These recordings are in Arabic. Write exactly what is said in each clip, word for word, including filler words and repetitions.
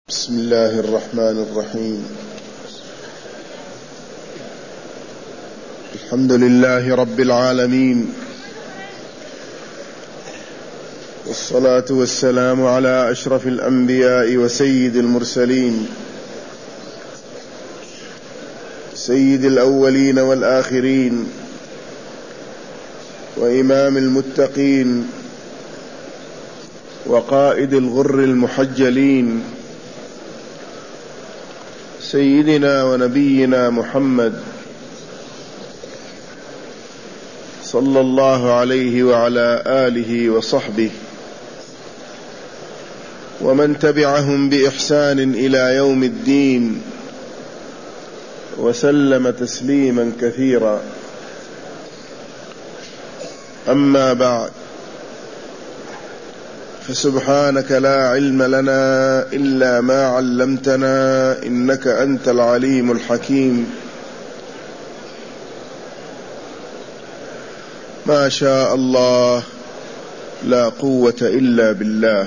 بسم الله الرحمن الرحيم. الحمد لله رب العالمين، والصلاة والسلام على أشرف الأنبياء وسيد المرسلين، سيد الأولين والآخرين، وإمام المتقين، وقائد الغر المحجلين، سيدنا ونبينا محمد صلى الله عليه وعلى آله وصحبه ومن تبعهم بإحسان إلى يوم الدين، وسلم تسليما كثيرا. أما بعد، فسبحانك لا علم لنا إلا ما علمتنا، إنك أنت العليم الحكيم. ما شاء الله لا قوة إلا بالله.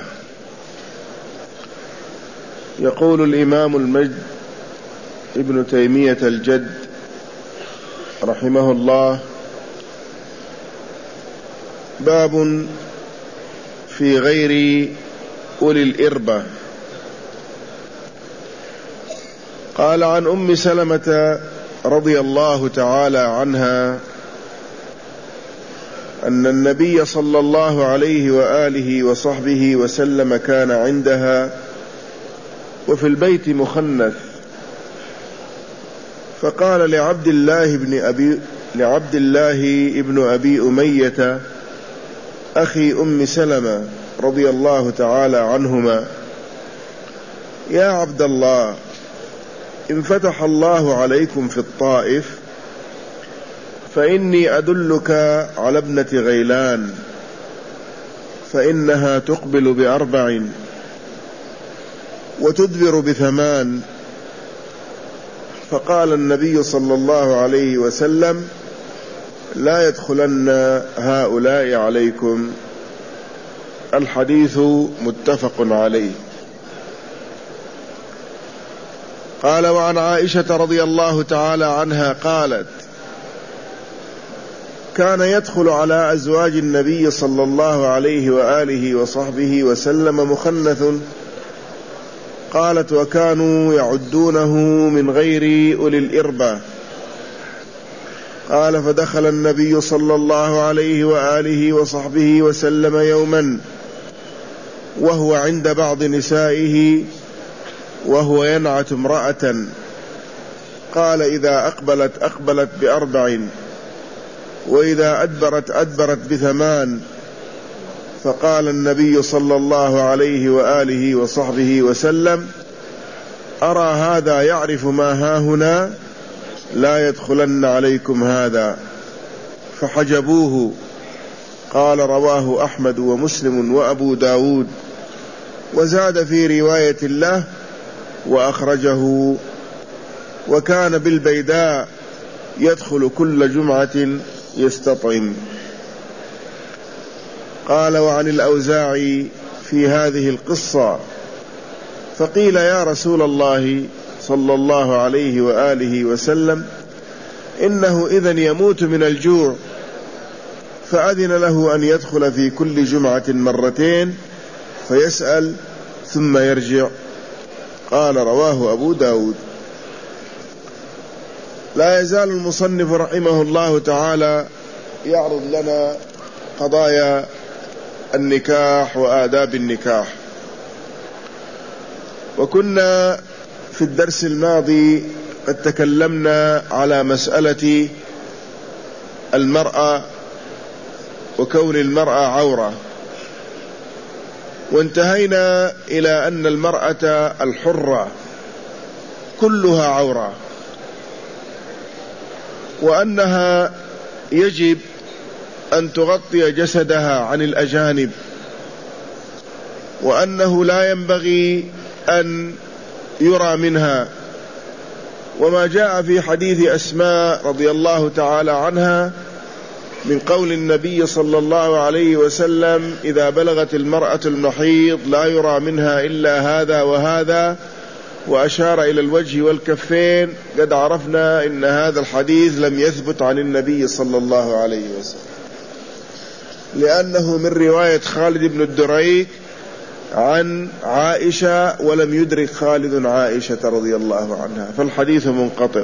يقول الإمام المجد ابن تيمية الجد رحمه الله: باب في غير أولي الإربة. قال: عن أم سلمة رضي الله تعالى عنها أن النبي صلى الله عليه وآله وصحبه وسلم كان عندها وفي البيت مخنث، فقال لعبد الله بن أبي لعبد الله ابن أبي أمية أخي أم سلمة رضي الله تعالى عنهما: يا عبد الله، إن فتح الله عليكم في الطائف فإني أدلك على ابنة غيلان، فإنها تقبل بأربع وتدبر بثمان. فقال النبي صلى الله عليه وسلم: لا يدخلن هؤلاء عليكم. الحديث متفق عليه. قال: وعن عائشة رضي الله تعالى عنها قالت: كان يدخل على أزواج النبي صلى الله عليه وآله وصحبه وسلم مخنث. قالت: وكانوا يعدونه من غير أولي الإربة. قال: فدخل النبي صلى الله عليه وآله وصحبه وسلم يوما وهو عند بعض نسائه وهو ينعت امرأة. قال: إذا أقبلت أقبلت بأربع، وإذا أدبرت أدبرت بثمان. فقال النبي صلى الله عليه وآله وصحبه وسلم: أرى هذا يعرف ما هاهنا، لا يدخلن عليكم هذا. فحجبوه. قال: رواه أحمد ومسلم وأبو داود، وزاد في رواية له وأخرجه: وكان بالبيداء يدخل كل جمعة يستطعم. قال: وعن الأوزاعي في هذه القصة: فقيل: يا رسول الله صلى الله عليه وآله وسلم، إنه إذن يموت من الجوع، فأذن له أن يدخل في كل جمعة مرتين فيسأل ثم يرجع. قال: رواه أبو داود. لا يزال المصنف رحمه الله تعالى يعرض لنا قضايا النكاح وآداب النكاح. وكنا في الدرس الماضي قد تكلمنا على مسألة المرأة وكون المرأة عورة، وانتهينا إلى أن المرأة الحرة كلها عورة، وأنها يجب أن تغطي جسدها عن الأجانب، وأنه لا ينبغي أن يرى منها. وما جاء في حديث أسماء رضي الله تعالى عنها من قول النبي صلى الله عليه وسلم: إذا بلغت المرأة المحيض لا يرى منها إلا هذا وهذا، وأشار إلى الوجه والكفين، قد عرفنا إن هذا الحديث لم يثبت عن النبي صلى الله عليه وسلم، لأنه من رواية خالد بن الدريك عن عائشة، ولم يدرك خالد عائشة رضي الله عنها، فالحديث منقطع.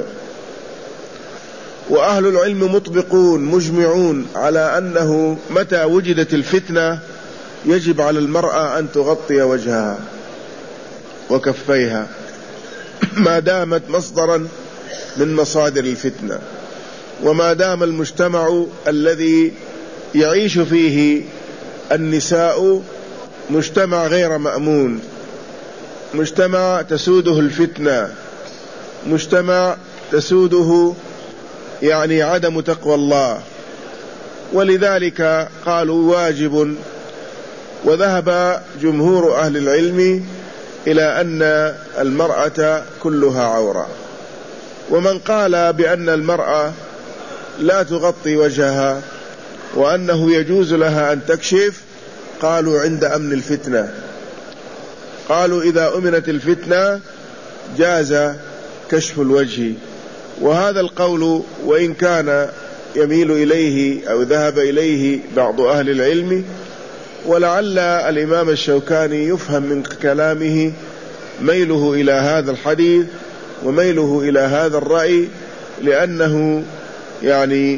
وأهل العلم مطبقون مجمعون على أنه متى وجدت الفتنة يجب على المرأة أن تغطي وجهها وكفيها ما دامت مصدرا من مصادر الفتنة، وما دام المجتمع الذي يعيش فيه النساء مجتمع غير مأمون، مجتمع تسوده الفتنة، مجتمع تسوده يعني عدم تقوى الله، ولذلك قالوا واجب. وذهب جمهور أهل العلم إلى أن المرأة كلها عورة، ومن قال بأن المرأة لا تغطي وجهها وأنه يجوز لها أن تكشف قالوا عند أمن الفتنة، قالوا إذا أمنت الفتنة جاز كشف الوجه. وهذا القول وإن كان يميل إليه أو ذهب إليه بعض أهل العلم، ولعل الإمام الشوكاني يفهم من كلامه ميله إلى هذا الحديث وميله إلى هذا الرأي، لأنه يعني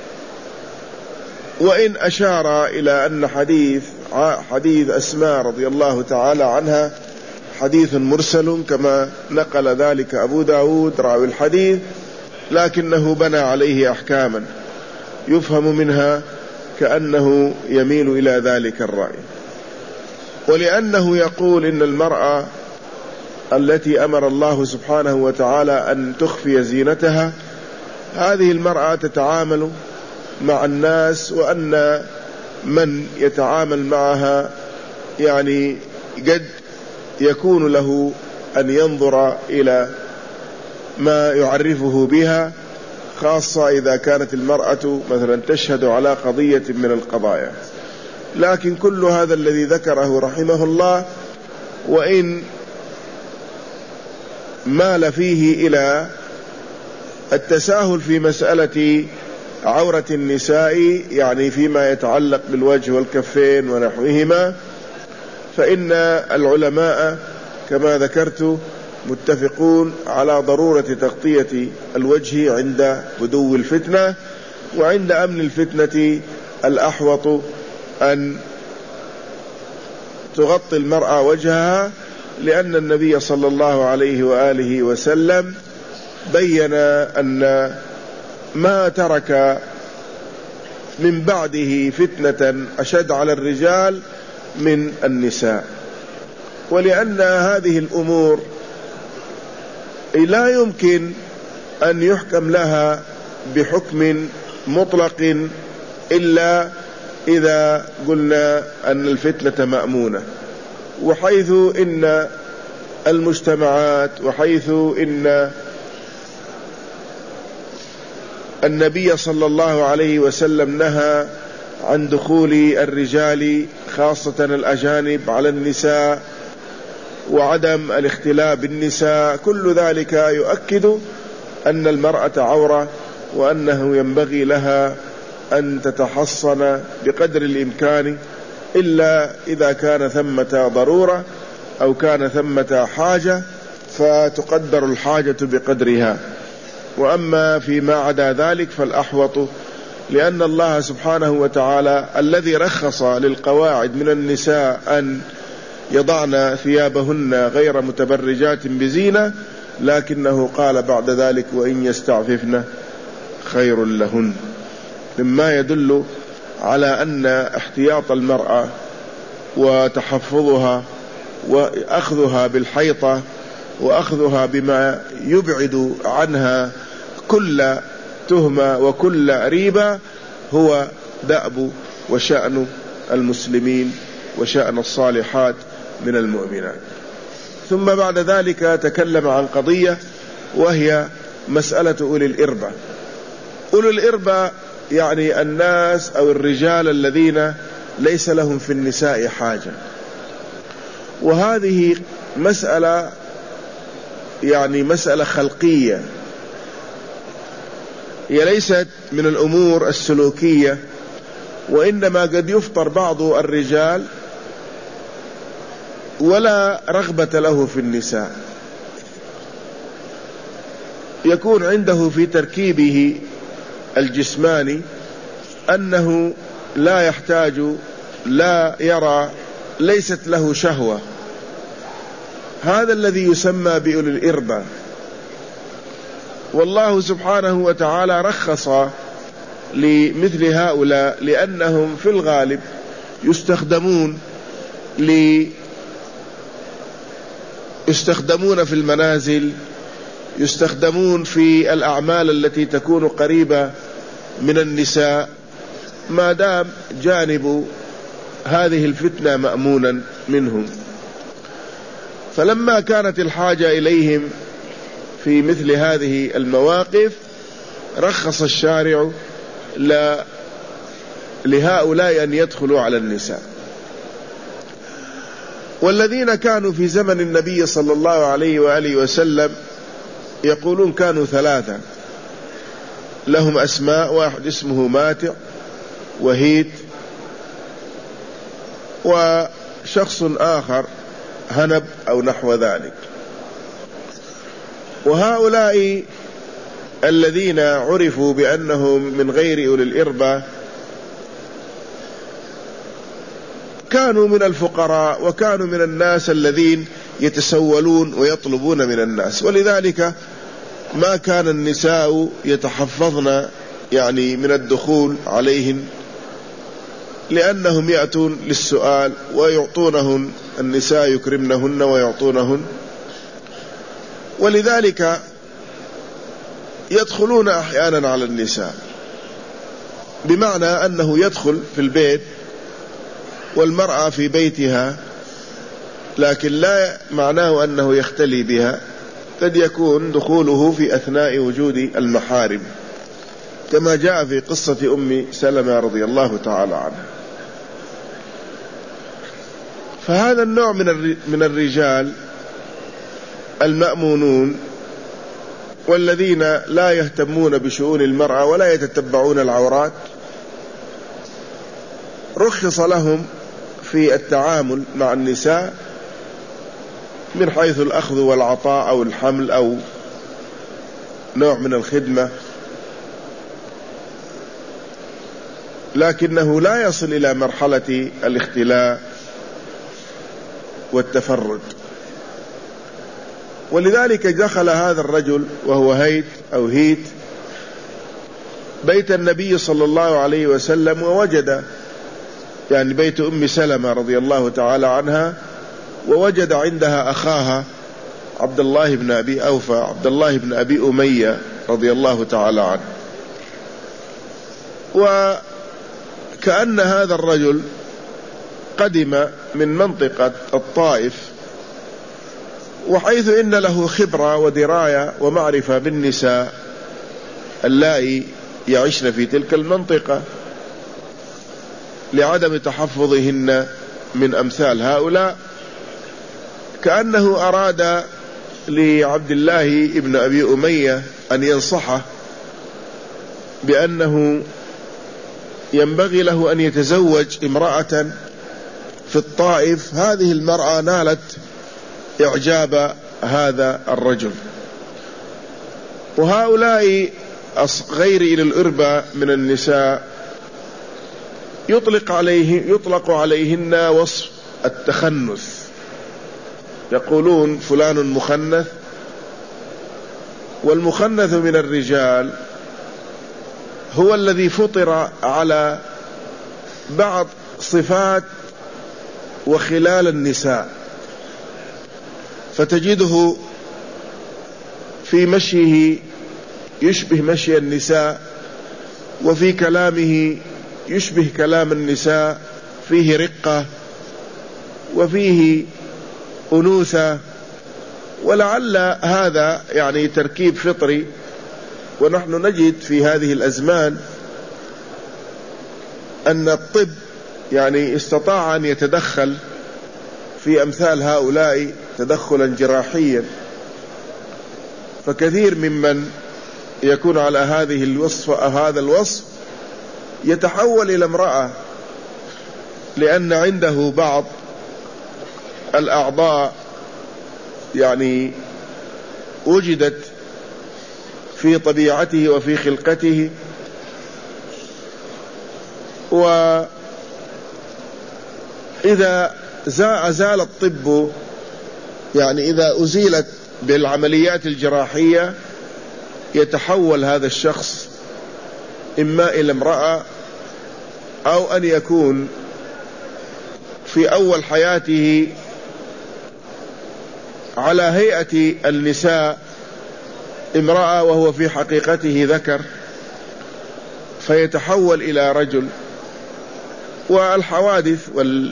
وإن أشار إلى أن حديث حديث أسماء رضي الله تعالى عنها حديث مرسل كما نقل ذلك أبو داود راوي الحديث، لكنه بنى عليه أحكاما يفهم منها كأنه يميل إلى ذلك الرأي. ولأنه يقول إن المرأة التي أمر الله سبحانه وتعالى أن تخفي زينتها، هذه المرأة تتعامل مع الناس، وأن من يتعامل معها يعني قد يكون له أن ينظر إلى ما يعرفه بها، خاصة إذا كانت المرأة مثلا تشهد على قضية من القضايا. لكن كل هذا الذي ذكره رحمه الله وإن مال فيه إلى التساهل في مسألة عورة النساء، يعني فيما يتعلق بالوجه والكفين ونحوهما، فإن العلماء كما ذكرت متفقون على ضرورة تغطية الوجه عند بدو الفتنة، وعند أمن الفتنة الأحوط أن تغطي المرأة وجهها، لأن النبي صلى الله عليه وآله وسلم بين أن ما ترك من بعده فتنة أشد على الرجال من النساء. ولأن هذه الأمور لا يمكن أن يحكم لها بحكم مطلق إلا إذا قلنا أن الفتنة مأمونة، وحيث إن المجتمعات وحيث إن النبي صلى الله عليه وسلم نهى عن دخول الرجال خاصة الأجانب على النساء وعدم الاختلاء بالنساء، كل ذلك يؤكد أن المرأة عورة، وأنه ينبغي لها أن تتحصن بقدر الإمكان، إلا إذا كان ثمة ضرورة أو كان ثمة حاجة فتقدر الحاجة بقدرها. وأما فيما عدا ذلك فالأحوط، لأن الله سبحانه وتعالى الذي رخص للقواعد من النساء أن يضعن ثيابهن غير متبرجات بزينة، لكنه قال بعد ذلك وإن يستعففن خير لهن، مما يدل على أن احتياط المرأة وتحفظها وأخذها بالحيطة وأخذها بما يبعد عنها كل تهمة وكل ريبة هو دأب وشأن المسلمين وشأن الصالحات من المؤمنات. ثم بعد ذلك تكلم عن قضية وهي مسألة أولي الإربة. أولي الإربة يعني الناس أو الرجال الذين ليس لهم في النساء حاجة. وهذه مسألة يعني مسألة خلقية، هي ليست من الأمور السلوكية، وإنما قد يفطر بعض الرجال ولا رغبة له في النساء، يكون عنده في تركيبه الجسماني أنه لا يحتاج، لا يرى، ليست له شهوة. هذا الذي يسمى بأولي الإربة. والله سبحانه وتعالى رخص لمثل هؤلاء لأنهم في الغالب يستخدمون ل يستخدمون في المنازل، يستخدمون في الأعمال التي تكون قريبة من النساء، ما دام جانب هذه الفتنة مأمونا منهم. فلما كانت الحاجة إليهم في مثل هذه المواقف رخص الشارع لهؤلاء أن يدخلوا على النساء. والذين كانوا في زمن النبي صلى الله عليه وآله وسلم يقولون كانوا ثلاثة لهم أسماء، واحد اسمه ماتع وهيت، وشخص آخر هنب أو نحو ذلك. وهؤلاء الذين عرفوا بأنهم من غير أولي الإربة كانوا من الفقراء، وكانوا من الناس الذين يتسولون ويطلبون من الناس، ولذلك ما كان النساء يتحفظن يعني من الدخول عليهن، لأنهم يأتون للسؤال ويعطونهن، النساء يكرمنهن ويعطونهن، ولذلك يدخلون أحيانا على النساء، بمعنى أنه يدخل في البيت والمرأة في بيتها، لكن لا معناه أنه يختلي بها، قد يكون دخوله في أثناء وجود المحارم، كما جاء في قصة أم سلمة رضي الله تعالى عنها. فهذا النوع من الرجال المأمونون والذين لا يهتمون بشؤون المرأة ولا يتتبعون العورات رخص لهم في التعامل مع النساء من حيث الأخذ والعطاء أو الحمل أو نوع من الخدمة، لكنه لا يصل إلى مرحلة الاختلاء والتفرد. ولذلك دخل هذا الرجل وهو هيت أو هيت بيت النبي صلى الله عليه وسلم، ووجد يعني بيت أم سلمة رضي الله تعالى عنها، ووجد عندها أخاها عبد الله بن أبي أوفى، عبد الله بن أبي أمية رضي الله تعالى عنه. وكأن هذا الرجل قدم من منطقة الطائف، وحيث إن له خبرة ودراية ومعرفة بالنساء اللائي يعيشن في تلك المنطقة لعدم تحفظهن من أمثال هؤلاء، كأنه أراد لعبد الله ابن أبي أمية أن ينصحه بأنه ينبغي له أن يتزوج امرأة في الطائف. هذه المرأة نالت إعجاب هذا الرجل. وهؤلاء غير إلى الإربة من النساء يطلق عليه يطلق عليهن وصف التخنث، يقولون فلان مخنث. والمخنث من الرجال هو الذي فطر على بعض صفات وخلال النساء، فتجده في مشيه يشبه مشي النساء، وفي كلامه يشبه كلام النساء، فيه رقة وفيه أنوثة. ولعل هذا يعني تركيب فطري، ونحن نجد في هذه الأزمان أن الطب يعني استطاع أن يتدخل في أمثال هؤلاء تدخلا جراحيا، فكثير ممن يكون على هذه الوصف هذا الوصف يتحول إلى امرأة، لأن عنده بعض الأعضاء يعني وجدت في طبيعته وفي خلقته، وإذا أزال الطب يعني إذا أزيلت بالعمليات الجراحية يتحول هذا الشخص إما إلى امرأة أو أن يكون في أول حياته على هيئة النساء امرأة وهو في حقيقته ذكر، فيتحول إلى رجل. والحوادث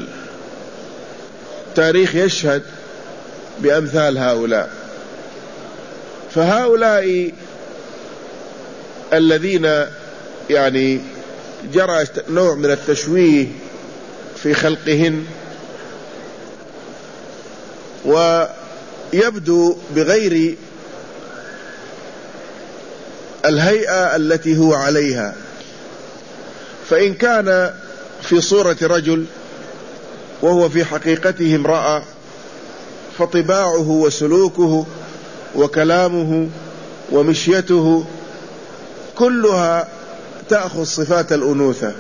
والتاريخ يشهد بأمثال هؤلاء. فهؤلاء الذين يعني جرى نوع من التشويه في خلقهن ويبدو بغير الهيئة التي هو عليها، فإن كان في صورة رجل وهو في حقيقته امرأة فطباعه وسلوكه وكلامه ومشيته كلها تأخذ صفات الأنوثة.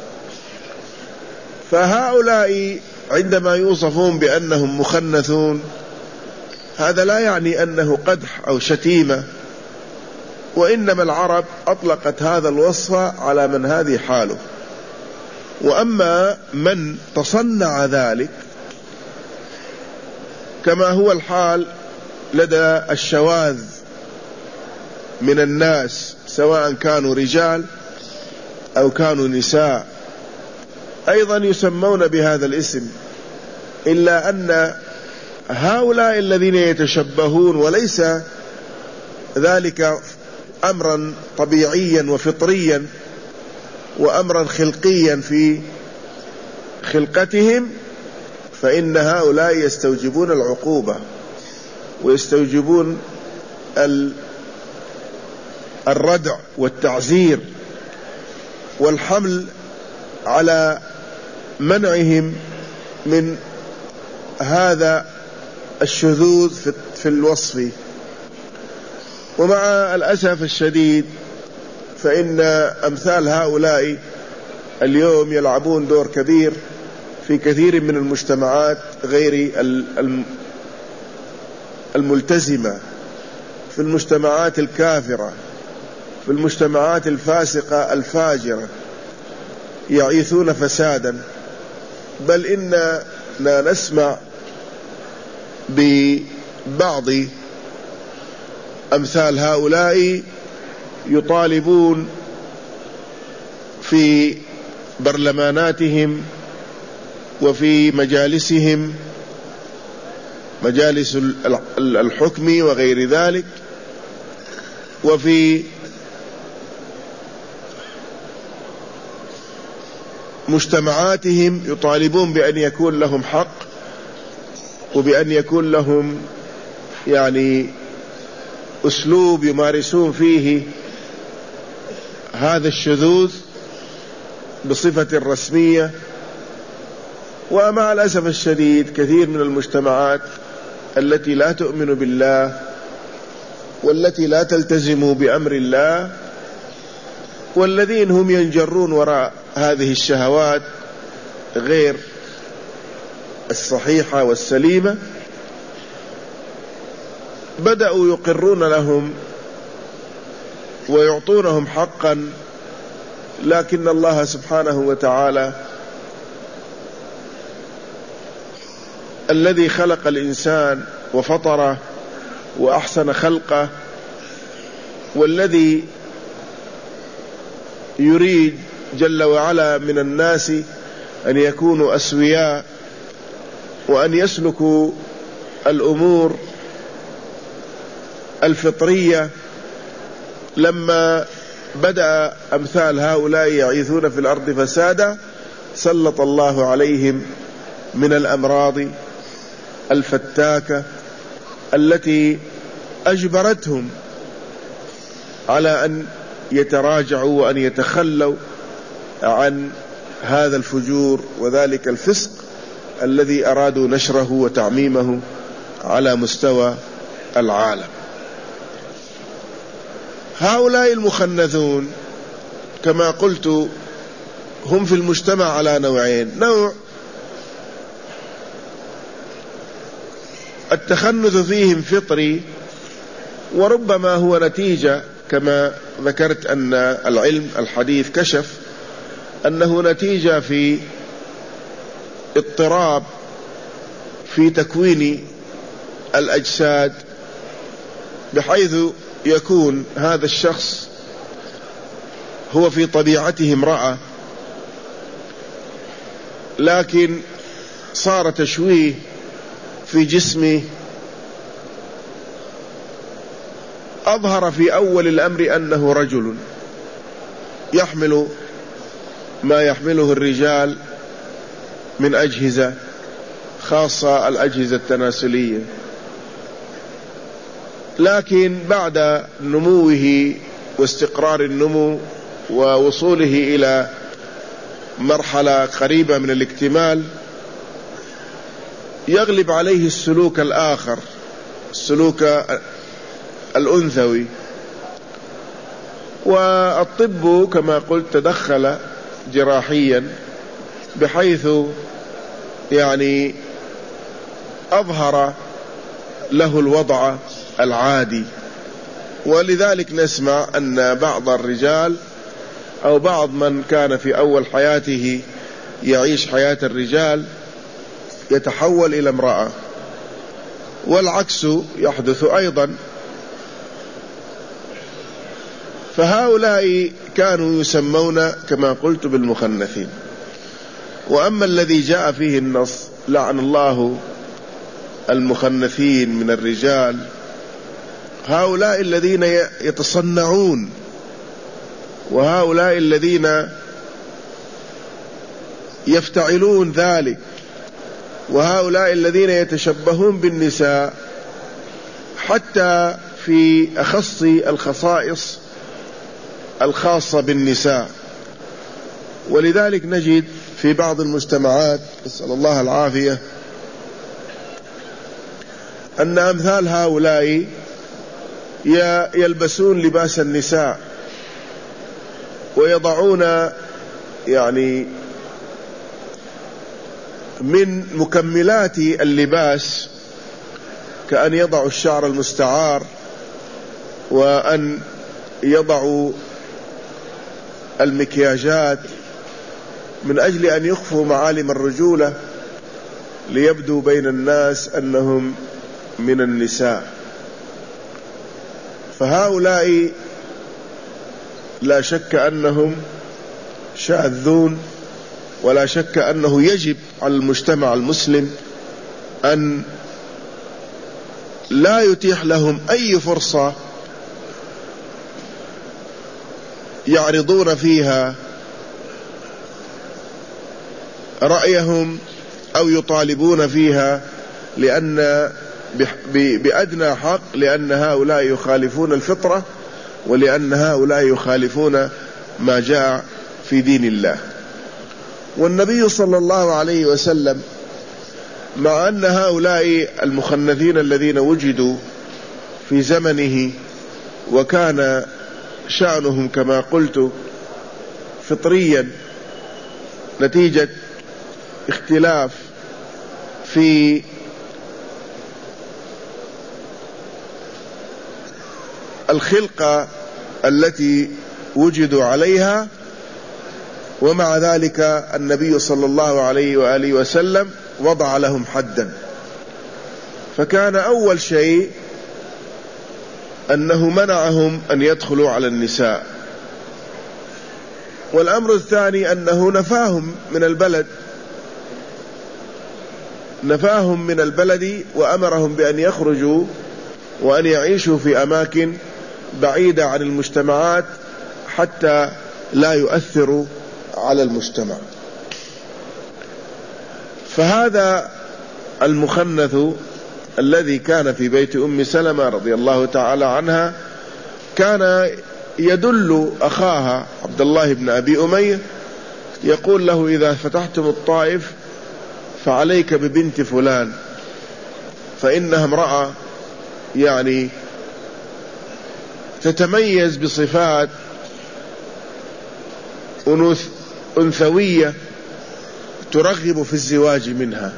فهؤلاء عندما يوصفون بأنهم مخنثون هذا لا يعني أنه قدح أو شتيمة، وإنما العرب أطلقت هذا الوصف على من هذه حاله. وأما من تصنع ذلك كما هو الحال لدى الشواذ من الناس سواء كانوا رجال أو كانوا نساء أيضا يسمون بهذا الاسم، إلا أن هؤلاء الذين يتشبهون وليس ذلك أمرا طبيعيا وفطريا وأمرا خلقيا في خلقتهم، فإن هؤلاء يستوجبون العقوبة ويستوجبون الردع والتعزير والحمل على منعهم من هذا الشذوذ في الوصف. ومع الأسف الشديد فإن أمثال هؤلاء اليوم يلعبون دور كبير في كثير من المجتمعات غير الملتزمة، في المجتمعات الكافرة، في المجتمعات الفاسقة الفاجرة، يعيثون فسادا. بل إننا نسمع ببعض أمثال هؤلاء يطالبون في برلماناتهم وفي مجالسهم مجالس الحكم وغير ذلك وفي مجتمعاتهم يطالبون بأن يكون لهم حق وبأن يكون لهم يعني أسلوب يمارسون فيه هذا الشذوذ بصفة رسمية. ومع الأسف الشديد كثير من المجتمعات التي لا تؤمن بالله والتي لا تلتزم بأمر الله والذين هم ينجرون وراء هذه الشهوات غير الصحيحة والسليمة بدأوا يقرون لهم ويعطونهم حقا، لكن الله سبحانه وتعالى الذي خلق الإنسان وفطره وأحسن خلقه والذي يريد جل وعلا من الناس أن يكونوا أسوياء وأن يسلكوا الأمور الفطرية، لما بدأ أمثال هؤلاء يعيثون في الأرض فسادا سلط الله عليهم من الأمراض الفتاكة التي أجبرتهم على أن يتراجعوا وأن يتخلوا عن هذا الفجور وذلك الفسق الذي أرادوا نشره وتعميمه على مستوى العالم. هؤلاء المخنثون كما قلت هم في المجتمع على نوعين: نوع التخنث فيهم فطري، وربما هو نتيجة كما ذكرت أن العلم الحديث كشف أنه نتيجة في اضطراب في تكوين الأجساد، بحيث يكون هذا الشخص هو في طبيعته امرأة، لكن صار تشويه في جسمه أظهر في أول الأمر أنه رجل يحمل ما يحمله الرجال من أجهزة، خاصة الأجهزة التناسلية، لكن بعد نموه واستقرار النمو ووصوله إلى مرحلة قريبة من الاكتمال يغلب عليه السلوك الآخر، السلوك الأنثوي. والطب كما قلت تدخل جراحيا بحيث يعني أظهر له الوضع العادي. ولذلك نسمع أن بعض الرجال أو بعض من كان في أول حياته يعيش حياة الرجال يتحول إلى امرأة، والعكس يحدث أيضا. فهؤلاء كانوا يسمون كما قلت بالمخنثين. وأما الذي جاء فيه النص لعن الله المخنثين من الرجال، هؤلاء الذين يتصنعون، وهؤلاء الذين يفتعلون ذلك، وهؤلاء الذين يتشبهون بالنساء حتى في أخص الخصائص الخاصة بالنساء. ولذلك نجد في بعض المجتمعات، نسأل الله العافية، أن أمثال هؤلاء يلبسون لباس النساء ويضعون يعني من مكملات اللباس كأن يضعوا الشعر المستعار، وأن يضعوا المكياجات من أجل أن يخفوا معالم الرجولة ليبدو بين الناس أنهم من النساء. فهؤلاء لا شك أنهم شاذون، ولا شك أنه يجب على المجتمع المسلم أن لا يتيح لهم أي فرصة يعرضون فيها رأيهم أو يطالبون فيها، لأن بأدنى حق، لأن هؤلاء يخالفون الفطرة، ولأن هؤلاء يخالفون ما جاء في دين الله. والنبي صلى الله عليه وسلم مع أن هؤلاء المخنثين الذين وجدوا في زمنه وكان شأنهم كما قلت فطريا نتيجة اختلاف في الخلقة التي وجدوا عليها، ومع ذلك النبي صلى الله عليه وآله وسلم وضع لهم حدا. فكان أول شيء أنه منعهم أن يدخلوا على النساء، والأمر الثاني أنه نفاهم من البلد نفاهم من البلد وأمرهم بأن يخرجوا وأن يعيشوا في أماكن بعيدة عن المجتمعات حتى لا يؤثروا على المجتمع. فهذا المخنث الذي كان في بيت أم سلمة رضي الله تعالى عنها كان يدل أخاها عبد الله بن أبي أمية، يقول له: إذا فتحتم الطائف فعليك ببنت فلان، فإنها امرأة يعني تتميز بصفات أنثوية ترغب في الزواج منها.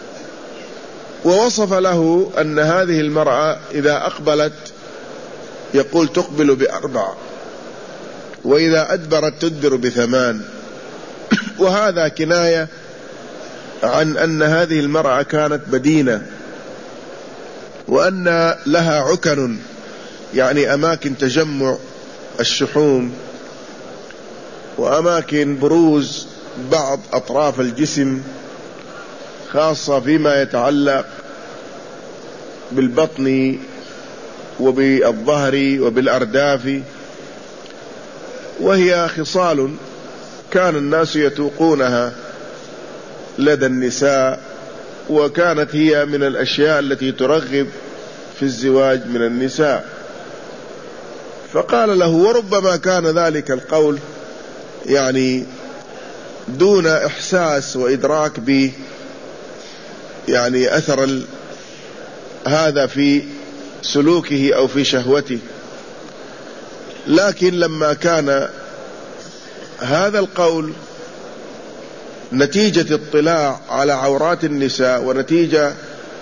ووصف له أن هذه المرأة إذا أقبلت يقول تقبل بأربع، وإذا أدبرت تدبر بثمان. وهذا كناية عن أن هذه المرأة كانت بدينة، وأن لها عكن يعني أماكن تجمع الشحوم وأماكن بروز بعض أطراف الجسم، خاصة فيما يتعلق بالبطن وبالظهر وبالأرداف، وهي خصال كان الناس يتوقونها لدى النساء، وكانت هي من الأشياء التي ترغب في الزواج من النساء. فقال له، وربما كان ذلك القول يعني دون إحساس وإدراك ب يعني أثر ال... هذا في سلوكه أو في شهوته، لكن لما كان هذا القول نتيجة اطلاع على عورات النساء ونتيجة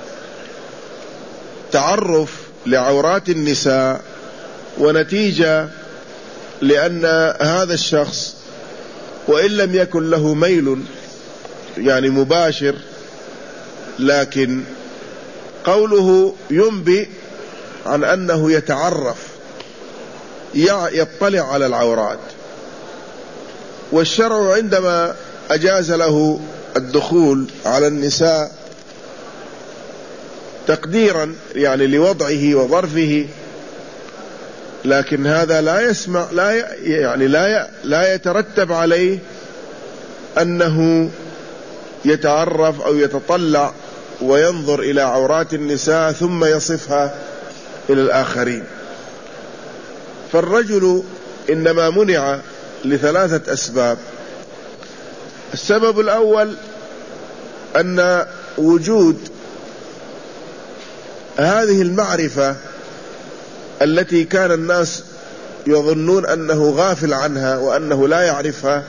تعرف لعورات النساء، ونتيجة لأن هذا الشخص وإن لم يكن له ميل يعني مباشر، لكن قوله ينبئ عن أنه يتعرف يطلع على العورات. والشرع عندما أجاز له الدخول على النساء تقديرا يعني لوضعه وظرفه، لكن هذا لا يسمع لا يعني لا لا يترتب عليه أنه يتعرف أو يتطلع وينظر إلى عورات النساء ثم يصفها إلى الآخرين. فالرجل إنما منع لثلاثة أسباب. السبب الأول أن وجود هذه المعرفة التي كان الناس يظنون أنه غافل عنها وأنه لا يعرفها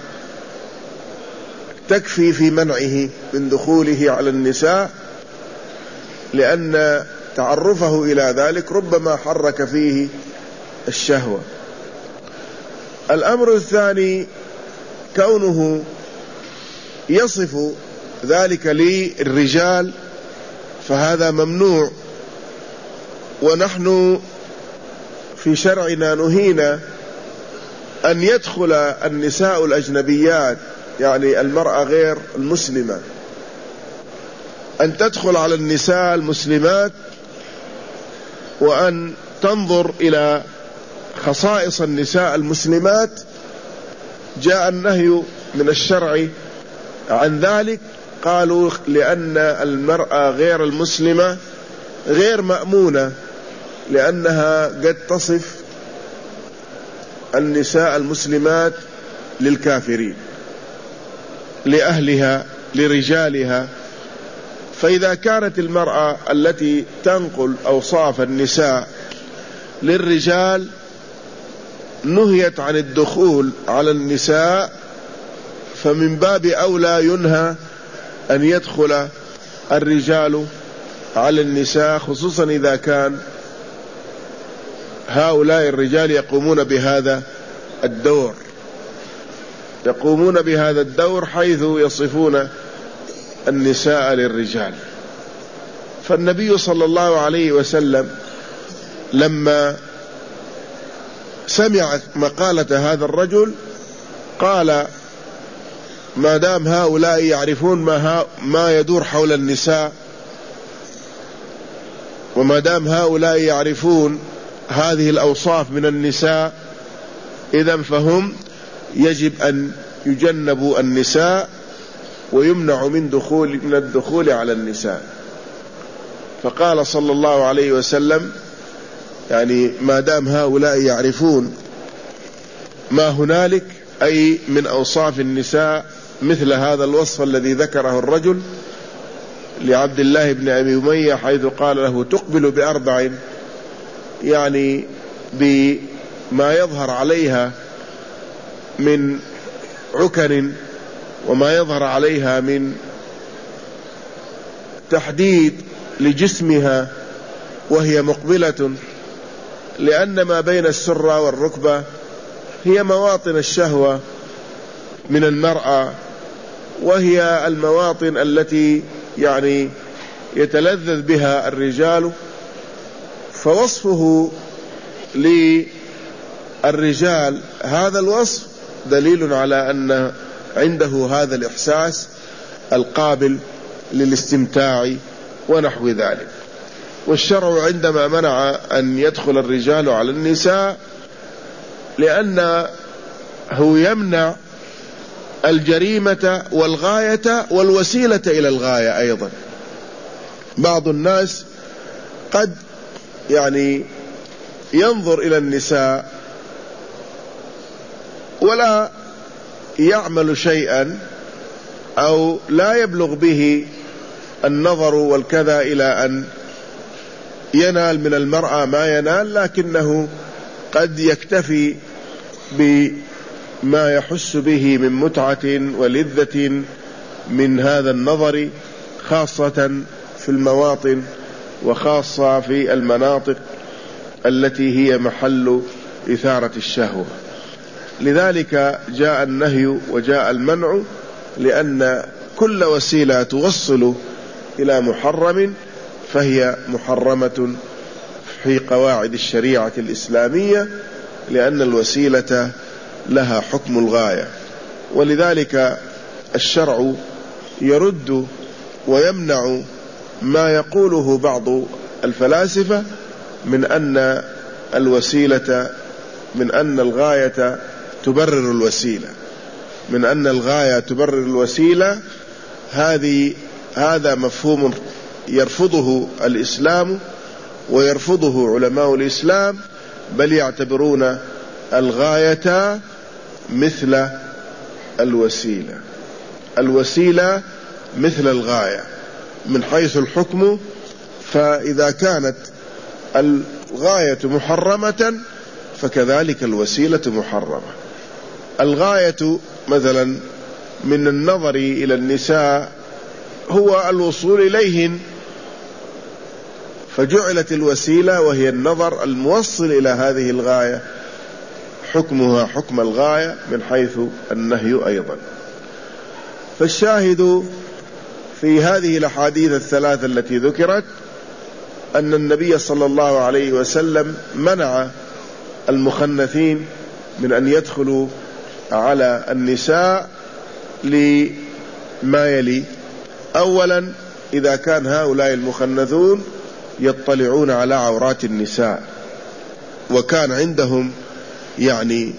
تكفي في منعه من دخوله على النساء، لأن تعرفه إلى ذلك ربما حرك فيه الشهوة. الأمر الثاني كونه يصف ذلك للرجال، فهذا ممنوع، ونحن في شرعنا نهينا أن يدخل النساء الأجنبيات يعني المرأة غير المسلمة أن تدخل على النساء المسلمات وأن تنظر إلى خصائص النساء المسلمات. جاء النهي من الشرع عن ذلك، قالوا لأن المرأة غير المسلمة غير مأمونة، لأنها قد تصف النساء المسلمات للكافرين لأهلها لرجالها. فإذا كانت المرأة التي تنقل أوصاف النساء للرجال نهيت عن الدخول على النساء، فمن باب أولى ينهى أن يدخل الرجال على النساء، خصوصا إذا كان هؤلاء الرجال يقومون بهذا الدور يقومون بهذا الدور حيث يصفون النساء للرجال. فالنبي صلى الله عليه وسلم لما سمع مقالة هذا الرجل قال: ما دام هؤلاء يعرفون ما, ما يدور حول النساء، وما دام هؤلاء يعرفون هذه الأوصاف من النساء، إذن فهم يجب أن يجنبوا النساء ويمنع من دخول من الدخول على النساء. فقال صلى الله عليه وسلم يعني ما دام هؤلاء يعرفون ما هنالك أي من أوصاف النساء مثل هذا الوصف الذي ذكره الرجل لعبد الله بن أبي أمية حيث قال له تقبل بأربع، يعني بما يظهر عليها من عكن وما يظهر عليها من تحديد لجسمها وهي مقبلة، لأن ما بين السرة والركبة هي مواطن الشهوة من المرأة، وهي المواطن التي يعني يتلذذ بها الرجال. فوصفه للرجال هذا الوصف دليل على أن عنده هذا الإحساس القابل للاستمتاع ونحو ذلك. والشرع عندما منع أن يدخل الرجال على النساء لأنه يمنع الجريمة والغاية والوسيلة إلى الغاية أيضا. بعض الناس قد يعني ينظر إلى النساء ولا يعمل شيئا أو لا يبلغ به النظر والكذا إلى أن ينال من المرأة ما ينال، لكنه قد يكتفي بما يحس به من متعة ولذة من هذا النظر، خاصة في المواطن وخاصة في المناطق التي هي محل إثارة الشهوة. لذلك جاء النهي وجاء المنع، لأن كل وسيلة توصل إلى محرم فهي محرمة في قواعد الشريعة الإسلامية، لأن الوسيلة لها حكم الغاية. ولذلك الشرع يرد ويمنع ما يقوله بعض الفلاسفة من أن الوسيلة من أن الغاية تبرر الوسيلة من أن الغاية تبرر الوسيلة هذه هذا مفهوم يرفضه الإسلام ويرفضه علماء الإسلام، بل يعتبرون الغاية مثل الوسيلة الوسيلة مثل الغاية من حيث الحكم. فإذا كانت الغاية محرمة فكذلك الوسيلة محرمة. الغاية مثلا من النظر إلى النساء هو الوصول إليهن، فجعلت الوسيلة وهي النظر الموصل إلى هذه الغاية حكمها حكم الغاية من حيث النهي أيضا. فالشاهد في هذه الأحاديث الثلاثة التي ذكرت أن النبي صلى الله عليه وسلم منع المخنثين من أن يدخلوا على النساء لما يلي: أولا، إذا كان هؤلاء المخنثون يطلعون على عورات النساء وكان عندهم يعني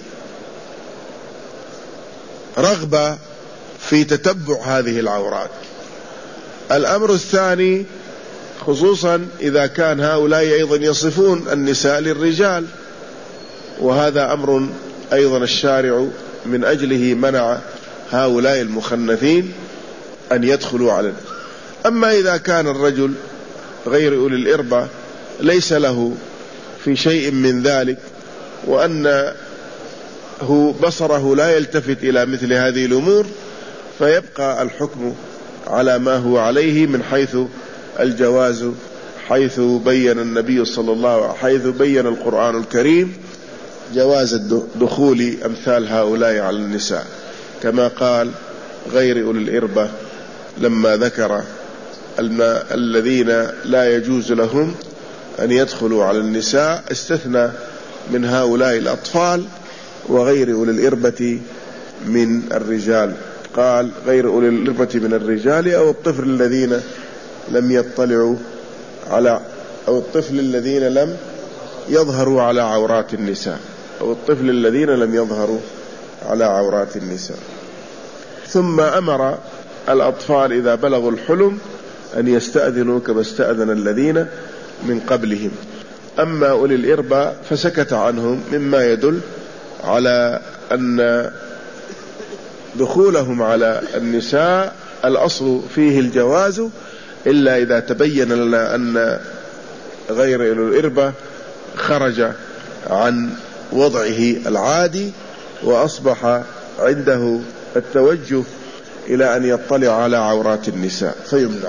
رغبة في تتبع هذه العورات. الأمر الثاني، خصوصا إذا كان هؤلاء أيضا يصفون النساء للرجال، وهذا أمر أيضا الشارع من أجله منع هؤلاء المخنثين أن يدخلوا على النساء. أما إذا كان الرجل غير أولي الإربة ليس له في شيء من ذلك، وأنه بصره لا يلتفت إلى مثل هذه الأمور، فيبقى الحكم على ما هو عليه من حيث الجواز، حيث بين النبي صلى الله عليه وسلم حيث بين القرآن الكريم جواز دخول أمثال هؤلاء على النساء، كما قال غير أولي الإربة لما ذكر الذين لا يجوز لهم أن يدخلوا على النساء، استثنى من هؤلاء الأطفال وغير أولي الإربة من الرجال. قال غير أولي الإربة من الرجال أو الطفل الذين لم يطلعوا على أو الطفل الذين لم يظهروا على عورات النساء أو الطفل الذين لم يظهروا على عورات النساء. ثم أمر الأطفال إذا بلغوا الحلم أن يستأذنوا كما استأذن الذين من قبلهم. أما أولي الإربة فسكت عنهم، مما يدل على أن دخولهم على النساء الأصل فيه الجواز، إلا إذا تبين لنا أن غير أولي الإربة خرج عن وضعه العادي وأصبح عنده التوجه إلى أن يطلع على عورات النساء فيمنع.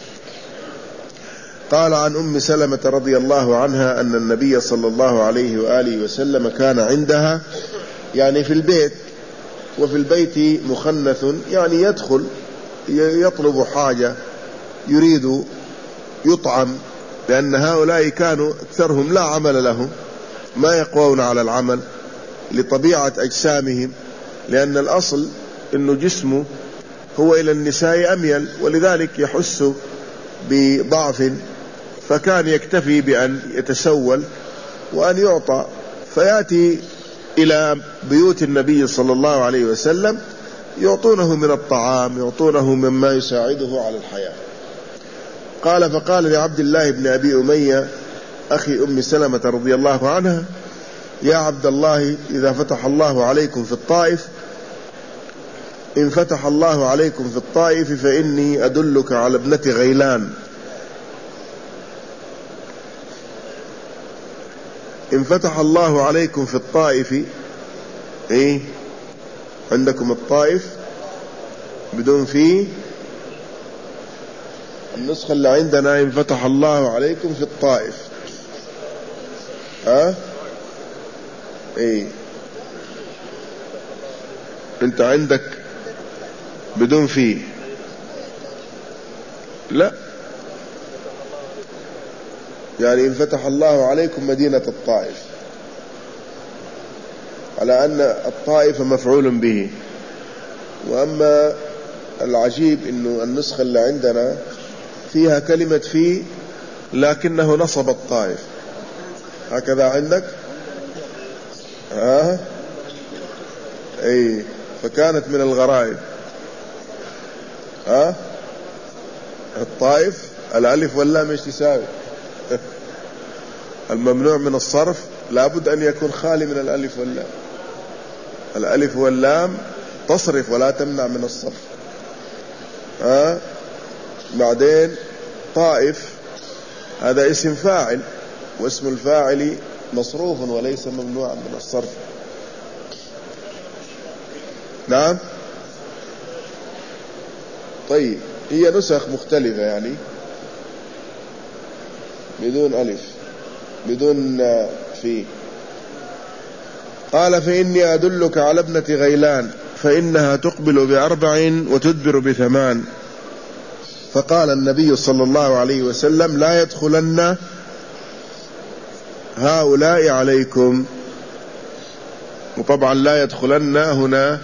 قال عن أم سلمة رضي الله عنها أن النبي صلى الله عليه وآله وسلم كان عندها، يعني في البيت، وفي البيت مخنث يعني يدخل يطلب حاجة، يريد يطعم، لأن هؤلاء كانوا أكثرهم لا عمل لهم، ما يقوون على العمل لطبيعة أجسامهم، لأن الأصل أنه جسمه هو إلى النساء أميل، ولذلك يحس بضعف، فكان يكتفي بأن يتسول وأن يعطى، فيأتي إلى بيوت النبي صلى الله عليه وسلم يعطونه من الطعام، يعطونه مما يساعده على الحياة. قال فقال لعبد الله بن أبي أمية أخي أم سلمة رضي الله عنها: يا عبد الله، إذا فتح الله عليكم في الطائف إن فتح الله عليكم في الطائف فإني أدلك على ابنة غيلان. إن فتح الله عليكم في الطائف، إيه عندكم الطائف بدون فيه، النسخة اللي عندنا إن فتح الله عليكم في الطائف، ها إيه أنت عندك بدون فيه؟ لا، يعني إن فتح الله عليكم مدينة الطائف، على أن الطائف مفعول به. وأما العجيب إنه النسخة اللي عندنا فيها كلمة فيه لكنه نصب الطائف، هكذا عندك؟ ها أي، فكانت من الغرائب. ها الطائف الألف واللام ايش تساوي؟ الممنوع من الصرف لابد أن يكون خالي من الألف واللام. الألف واللام تصرف ولا تمنع من الصرف. ها بعدين طائف هذا اسم فاعل، واسم الفاعل مصروف وليس ممنوعا من الصرف. نعم طيب، هي نسخ مختلفة يعني بدون ألف بدون في. قال فإني أدلك على ابنة غيلان فإنها تقبل بأربع وتدبر بثمان. فقال النبي صلى الله عليه وسلم: لا يدخلن هؤلاء عليكم. وطبعا لا يدخلن هنا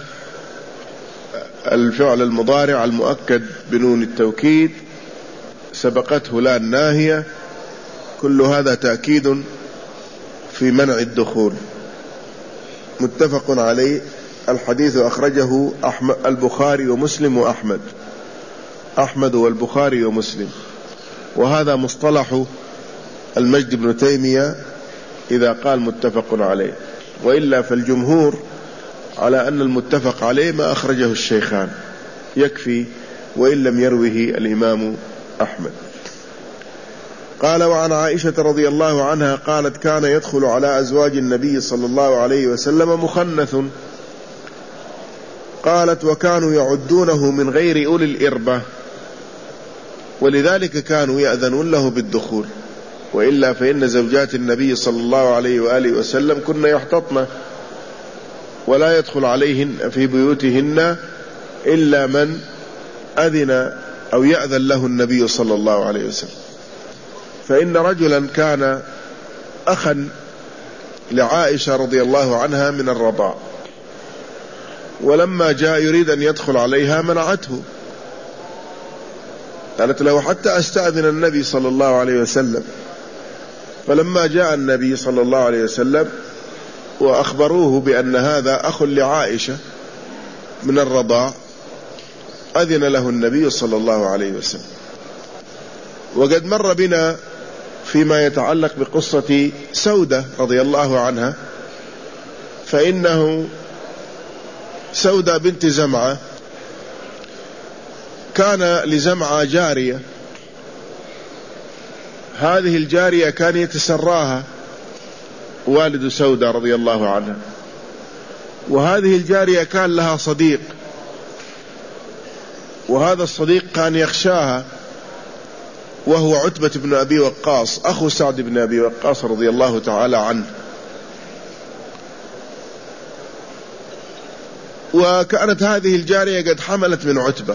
الفعل المضارع المؤكد بنون التوكيد، سبقته لا الناهية، كل هذا تأكيد في منع الدخول. متفق عليه. الحديث أخرجه أحمد البخاري ومسلم وأحمد أحمد والبخاري ومسلم. وهذا مصطلح المجد بن تيمية إذا قال متفق عليه، وإلا فالجمهور على أن المتفق عليه ما أخرجه الشيخان يكفي وإن لم يروه الإمام أحمد. قال وعن عائشة رضي الله عنها قالت: كان يدخل على أزواج النبي صلى الله عليه وسلم مخنث. قالت: وكانوا يعدونه من غير أولي الإربة، ولذلك كانوا يأذنون له بالدخول، وإلا فإن زوجات النبي صلى الله عليه وآله وسلم كن يحتطن ولا يدخل عليهن في بيوتهن إلا من أذن أو يأذن له النبي صلى الله عليه وسلم. فإن رجلا كان أخا لعائشة رضي الله عنها من الرضاع، ولما جاء يريد أن يدخل عليها منعته، قالت له: حتى أستأذن النبي صلى الله عليه وسلم. فلما جاء النبي صلى الله عليه وسلم وأخبروه بأن هذا أخ لعائشة من الرضاع، أذن له النبي صلى الله عليه وسلم. وقد مر بنا فيما يتعلق بقصة سودة رضي الله عنها، فإنه سودة بنت زمعة كان لزمعة جارية، هذه الجارية كان يتسراها والد سودة رضي الله عنها، وهذه الجارية كان لها صديق، وهذا الصديق كان يخشاها، وهو عتبة بن أبي وقاص أخو سعد بن أبي وقاص رضي الله تعالى عنه. وكانت هذه الجارية قد حملت من عتبة.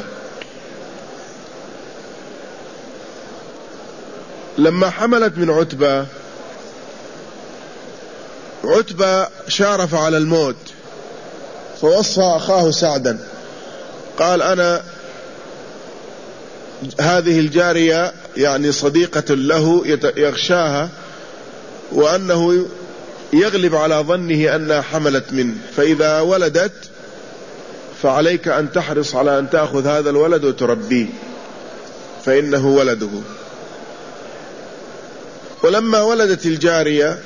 لما حملت من عتبة، عتبة شارف على الموت، فوصى أخاه سعدا قال: أنا هذه الجارية يعني صديقة له يغشاها، وأنه يغلب على ظنه أنها حملت منه، فإذا ولدت فعليك أن تحرص على أن تأخذ هذا الولد وتربيه، فإنه ولده. ولما ولدت الجارية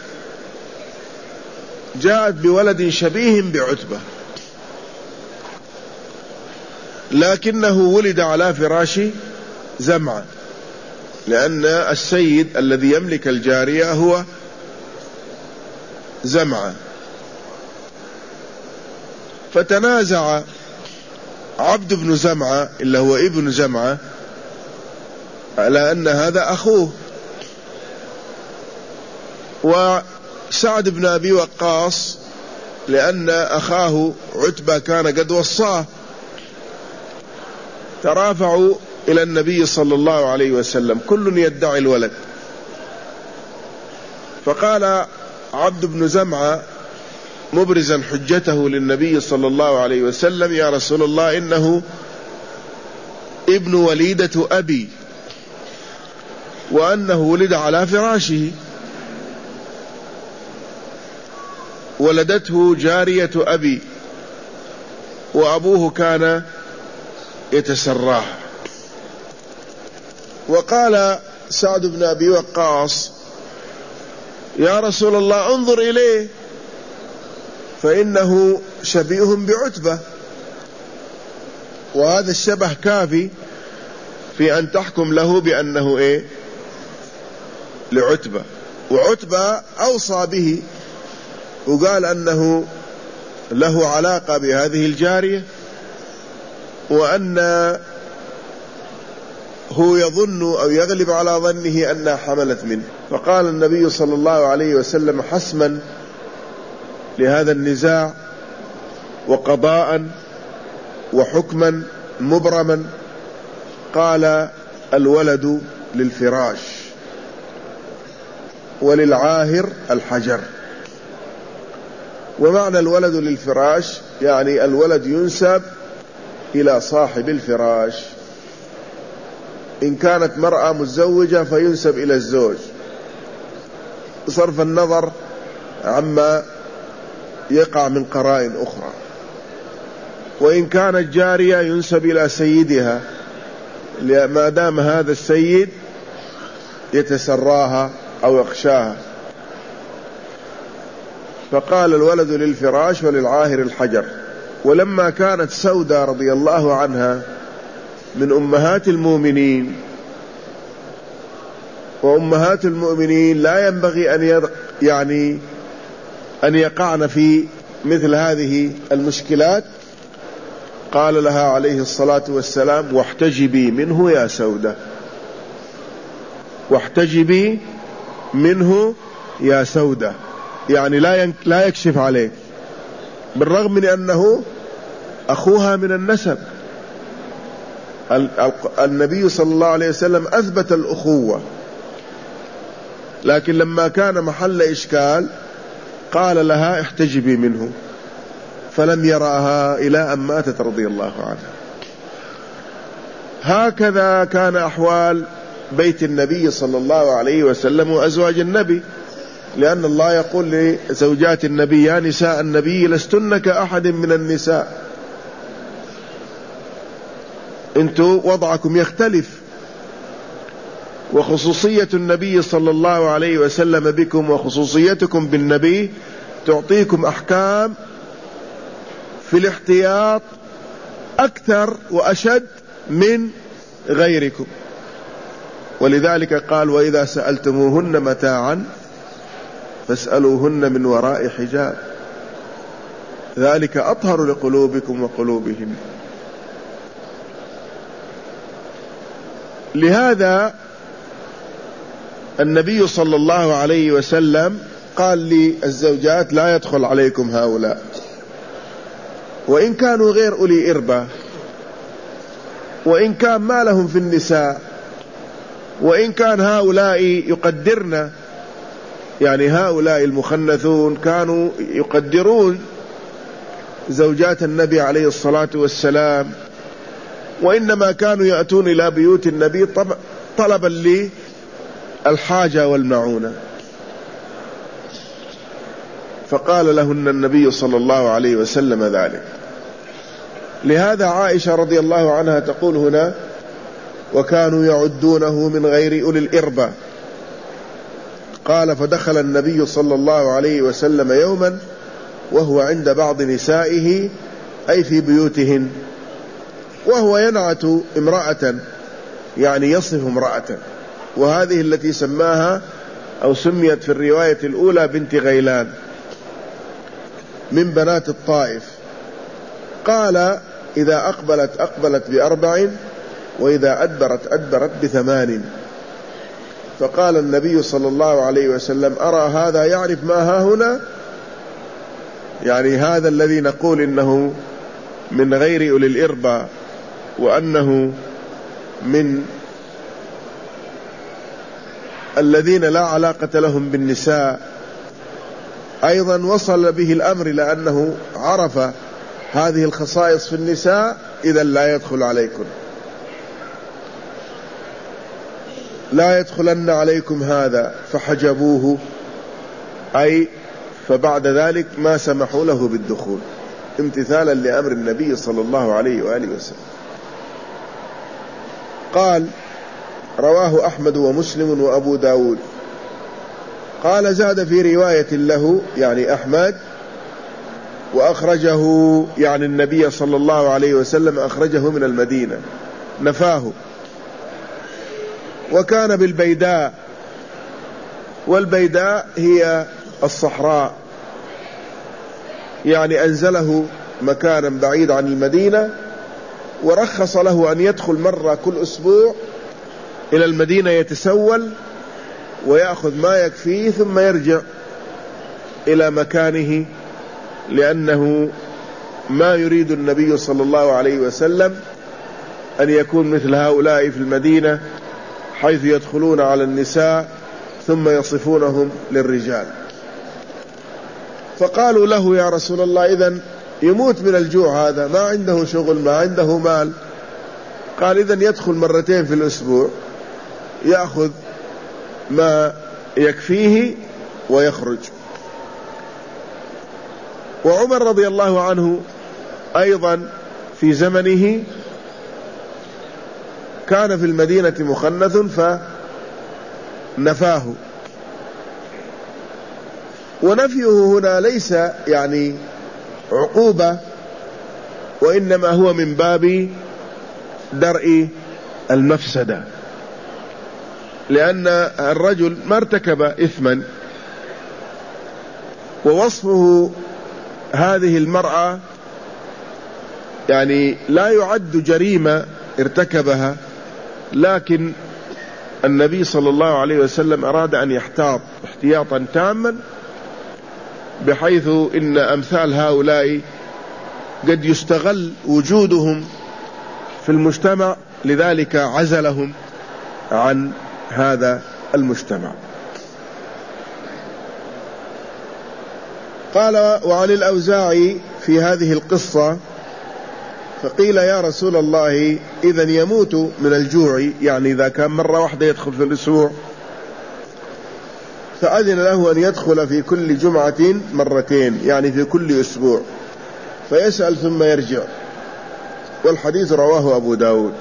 جاءت بولد شبيه بعتبة، لكنه ولد على فراش زمعة، لأن السيد الذي يملك الجارية هو زمعة. فتنازع عبد بن زمعة اللي هو ابن زمعة على أن هذا أخوه، وسعد بن أبي وقاص لأن أخاه عتبة كان قد وصاه، ترافعوا إلى النبي صلى الله عليه وسلم، كل يدعي الولد. فقال عبد بن زمعة مبرزا حجته للنبي صلى الله عليه وسلم: يا رسول الله، إنه ابن وليدة أبي، وأنه ولد على فراشه، ولدته جارية أبي، وأبوه كان يتسراه. وقال سعد بن أبي وقاص: يا رسول الله، انظر إليه، فإنه شبيه بعتبة، وهذا الشبه كافي في أن تحكم له بأنه إيه لعتبة. وعتبة أوصى به وقال أنه له علاقة بهذه الجارية، وأن هو يظن أو يغلب على ظنه أنها حملت منه. فقال النبي صلى الله عليه وسلم حسما لهذا النزاع وقضاء وحكما مبرما، قال: الولد للفراش وللعاهر الحجر. ومعنى الولد للفراش يعني الولد ينسب إلى صاحب الفراش، إن كانت مرأة متزوجة فينسب إلى الزوج بصرف النظر عما يقع من قرائن أخرى، وإن كانت جارية ينسب إلى سيدها ما دام هذا السيد يتسراها أو يخشاها. فقال: الولد للفراش وللعاهر الحجر. ولما كانت سودة رضي الله عنها من أمهات المؤمنين، وأمهات المؤمنين لا ينبغي أن يد... يعني أن يقعن في مثل هذه المشكلات، قال لها عليه الصلاة والسلام: واحتجبي منه يا سودة، واحتجبي منه يا سودة، يعني لا ين... لا يكشف عليك، بالرغم من أنه أخوها من النسب. النبي صلى الله عليه وسلم أثبت الأخوة، لكن لما كان محل إشكال قال لها: احتجبي منه، فلم يرها إلى أن ماتت رضي الله عنها. هكذا كان أحوال بيت النبي صلى الله عليه وسلم وأزواج النبي، لأن الله يقول لزوجات النبي: يا نساء النبي لستن كأحد من النساء أنتم وضعكم يختلف، وخصوصية النبي صلى الله عليه وسلم بكم وخصوصيتكم بالنبي تعطيكم أحكام في الاحتياط أكثر وأشد من غيركم. ولذلك قال: وإذا سألتموهن متاعا فاسألوهن من وراء حجاب ذلك أطهر لقلوبكم وقلوبهم. لهذا النبي صلى الله عليه وسلم قال للزوجات: لا يدخل عليكم هؤلاء، وإن كانوا غير أولي إربة، وإن كان ما لهم في النساء، وإن كان هؤلاء يقدرن، يعني هؤلاء المخنثون كانوا يقدرون زوجات النبي عليه الصلاة والسلام، وإنما كانوا يأتون إلى بيوت النبي طلبا للحاجة والمعونة. فقال لهن النبي صلى الله عليه وسلم ذلك. لهذا عائشة رضي الله عنها تقول هنا: وكانوا يعدونه من غير أولي الإربة. قال: فدخل النبي صلى الله عليه وسلم يوما وهو عند بعض نسائه، أي في بيوتهن، وهو ينعت امرأة، يعني يصف امرأة، وهذه التي سماها أو سميت في الرواية الأولى بنت غيلان من بنات الطائف. قال: إذا أقبلت أقبلت بأربع، وإذا أدبرت أدبرت بثمان. فقال النبي صلى الله عليه وسلم: أرى هذا يعرف ما ها هنا، يعني هذا الذي نقول إنه من غير أولي الإربة وأنه من الذين لا علاقة لهم بالنساء، أيضا وصل به الأمر لأنه عرف هذه الخصائص في النساء، إذا لا يدخل عليكم، لا يدخلن عليكم هذا، فحجبوه، أي فبعد ذلك ما سمحوا له بالدخول امتثالا لأمر النبي صلى الله عليه وآله وسلم. قال: رواه أحمد ومسلم وأبو داود. قال: زاد في رواية له، يعني أحمد، وأخرجه، يعني النبي صلى الله عليه وسلم أخرجه من المدينة، نفاه. وكان بالبيداء، والبيداء هي الصحراء، يعني أنزله مكانا بعيد عن المدينة، ورخص له أن يدخل مرة كل أسبوع إلى المدينة يتسول ويأخذ ما يكفيه ثم يرجع إلى مكانه، لأنه ما يريد النبي صلى الله عليه وسلم أن يكون مثل هؤلاء في المدينة، حيث يدخلون على النساء ثم يصفونهم للرجال. فقالوا له: يا رسول الله، إذن يموت من الجوع، هذا ما عنده شغل، ما عنده مال. قال: إذن يدخل مرتين في الأسبوع، يأخذ ما يكفيه ويخرج. وعمر رضي الله عنه أيضا في زمنه كان في المدينة مخنث فنفاه. ونفيه هنا ليس يعني عقوبة، وإنما هو من باب درء المفسدة، لأن الرجل ما ارتكب إثما، ووصفه هذه المرأة يعني لا يعد جريمة ارتكبها، لكن النبي صلى الله عليه وسلم أراد أن يحتاط احتياطا تاما، بحيث إن أمثال هؤلاء قد يستغل وجودهم في المجتمع، لذلك عزلهم عن هذا المجتمع. قال: وعن الأوزاعي في هذه القصة، فقيل: يا رسول الله، إذن يموت من الجوع، يعني إذا كان مرة واحدة يدخل في الأسبوع، فأذن له أن يدخل في كل جمعة مرتين، يعني في كل أسبوع، فيسأل ثم يرجع. والحديث رواه أبو داود.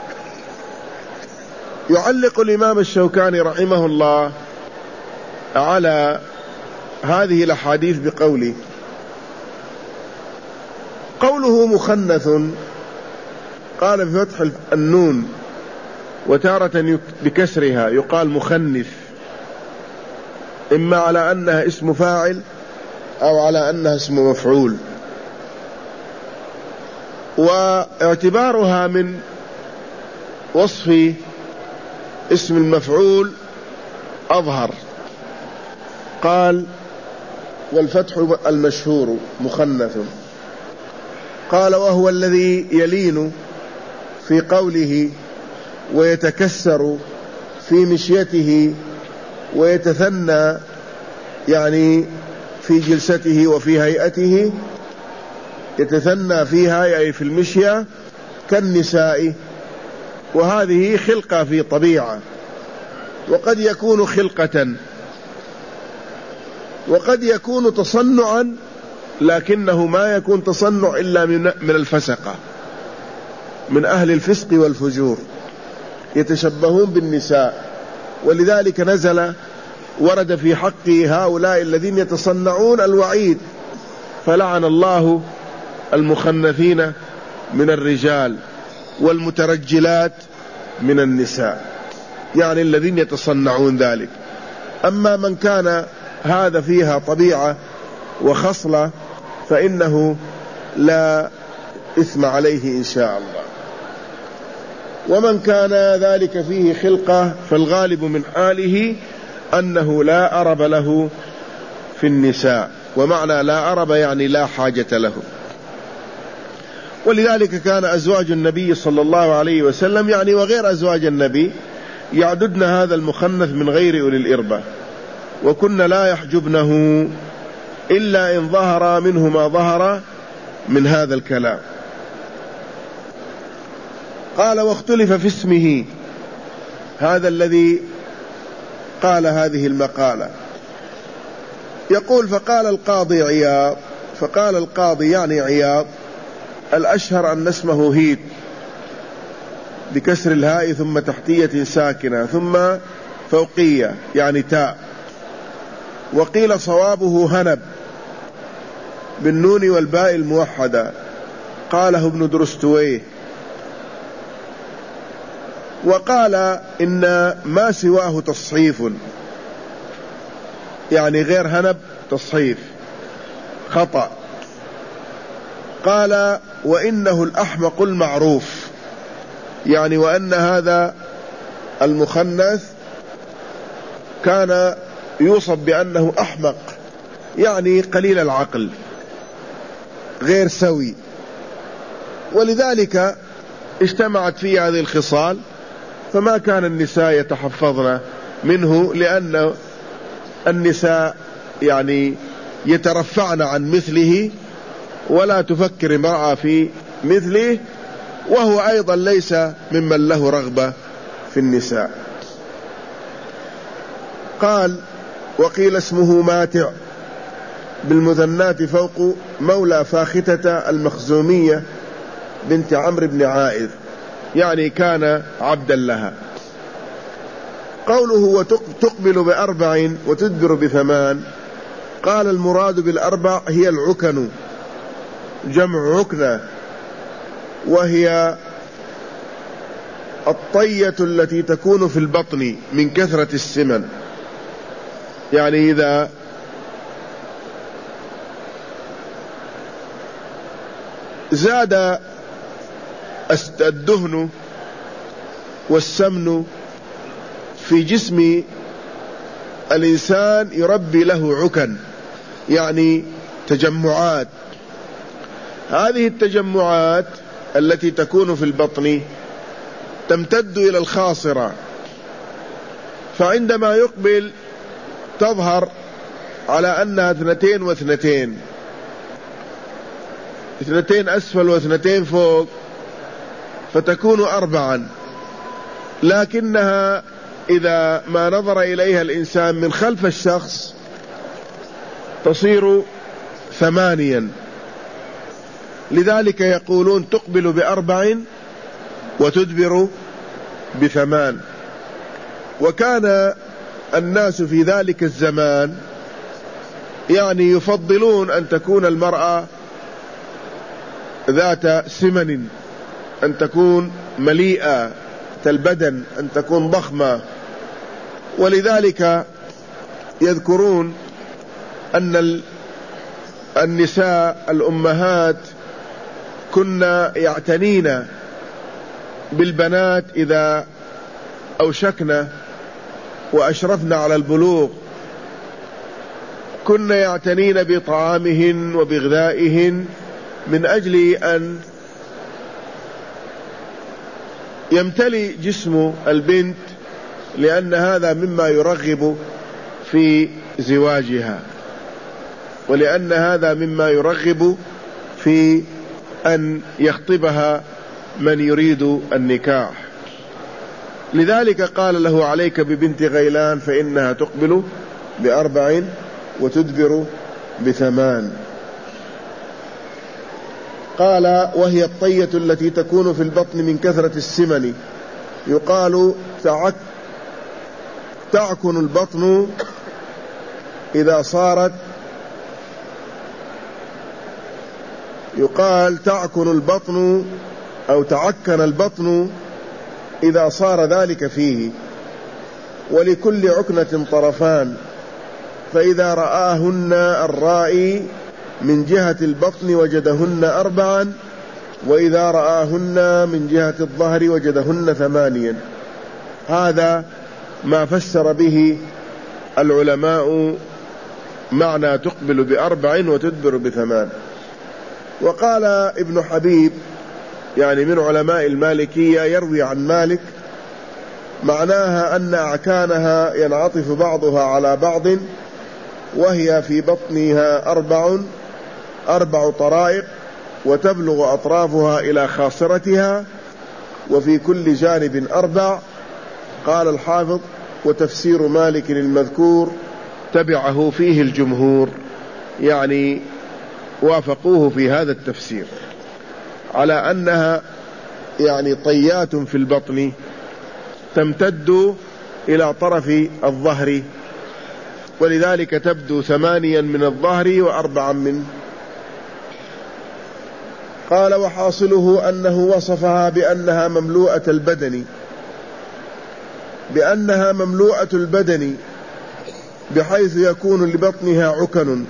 يعلق الإمام الشوكاني رحمه الله على هذه الأحاديث بقوله: قوله مخنث قال بفتح النون وتارة بكسرها يقال مخنث، إما على أنها اسم فاعل أو على أنها اسم مفعول، واعتبارها من وصف اسم المفعول أظهر. قال: والفتح المشهور مخنث. قال: وهو الذي يلين في قوله ويتكسر في مشيته ويتثنى، يعني في جلسته وفي هيئته، يتثنى فيها أي في المشية كالنساء، وهذه خلقة في طبيعة، وقد يكون خلقة وقد يكون تصنعا، لكنه ما يكون تصنع إلا من الفسقة، من أهل الفسق والفجور، يتشبهون بالنساء. ولذلك نزل ورد في حق هؤلاء الذين يتصنعون الوعيد: فلعن الله المخنثين من الرجال والمترجلات من النساء، يعني الذين يتصنعون ذلك. أما من كان هذا فيها طبيعة وخصلة فإنه لا إثم عليه إن شاء الله. ومن كان ذلك فيه خلقة فالغالب من حاله أنه لا أرب له في النساء، ومعنى لا أرب يعني لا حاجة له. ولذلك كان أزواج النبي صلى الله عليه وسلم، يعني وغير أزواج النبي، يعددن هذا المخنث من غير أولي الإربة، وكن لا يحجبنه إلا إن ظهر منه ما ظهر من هذا الكلام. قال: واختلف في اسمه، هذا الذي قال هذه المقالة. يقول: فقال القاضي عياض، فقال القاضي يعني عياض: الأشهر أن اسمه هيد بكسر الهاء ثم تحتية ساكنة ثم فوقية يعني تاء. وقيل صوابه هنب بالنون والباء الموحدة، قاله ابن درستويه. وقال إن ما سواه تصحيف، يعني غير هنب تصحيف خطأ. قال: وإنه الأحمق المعروف، يعني وأن هذا المخنث كان يوصف بأنه أحمق، يعني قليل العقل غير سوي، ولذلك اجتمعت فيه هذه الخصال، فما كان النساء يتحفظن منه، لأن النساء يعني يترفعن عن مثله ولا تفكر امرأة في مثله، وهو أيضا ليس ممن له رغبة في النساء. قال: وقيل اسمه ماتع بالمثنات فوق، مولى فاختة المخزومية بنت عمرو بن عائذ، يعني كان عبدا لها. قوله وتقبل بأربع وتدبر بثمان، قال: المراد بالأربع هي العكن، جمع عكنة، وهي الطية التي تكون في البطن من كثرة السمن، يعني إذا زاد الدهن والسمن في جسم الإنسان يربي له عكن، يعني تجمعات. هذه التجمعات التي تكون في البطن تمتد إلى الخاصرة، فعندما يقبل تظهر على أنها اثنتين واثنتين، اثنتين أسفل واثنتين فوق، فتكون أربعا. لكنها إذا ما نظر إليها الإنسان من خلف الشخص تصير ثمانيا، لذلك يقولون تقبل بأربع وتدبر بثمان. وكان الناس في ذلك الزمان يعني يفضلون أن تكون المرأة ذات سمن، أن تكون مليئة البدن، أن تكون ضخمة. ولذلك يذكرون أن النساء الأمهات كنا يعتنين بالبنات إذا أوشكنا وأشرفنا على البلوغ، كنا يعتنين بطعامهن وبغذائهن من أجل أن يمتلئ جسم البنت، لأن هذا مما يرغب في زواجها، ولأن هذا مما يرغب في أن يخطبها من يريد النكاح. لذلك قال له عليك ببنت غيلان فإنها تقبل بأربع وتدبر بثمان. قال وهي الطية التي تكون في البطن من كثرة السمن، يقال تعك تعكن البطن إذا صارت يقال تعكن البطن أو تعكن البطن إذا صار ذلك فيه. ولكل عكنة طرفان، فإذا رآهن الرائي من جهة البطن وجدهن أربعا، وإذا رآهن من جهة الظهر وجدهن ثمانيا. هذا ما فسر به العلماء معنى تقبل بأربع وتدبر بثمان. وقال ابن حبيب يعني من علماء المالكية يروي عن مالك معناها أن أعكانها ينعطف بعضها على بعض، وهي في بطنها أربع أربع طرائق، وتبلغ أطرافها إلى خاصرتها، وفي كل جانب أربع. قال الحافظ وتفسير مالك المذكور تبعه فيه الجمهور، يعني وافقوه في هذا التفسير على أنها يعني طيات في البطن تمتد إلى طرف الظهر، ولذلك تبدو ثمانيا من الظهر وأربعا من. قال وحاصله أنه وصفها بأنها مملوءة البدن بأنها مملوءة البدن بحيث يكون لبطنها عكن،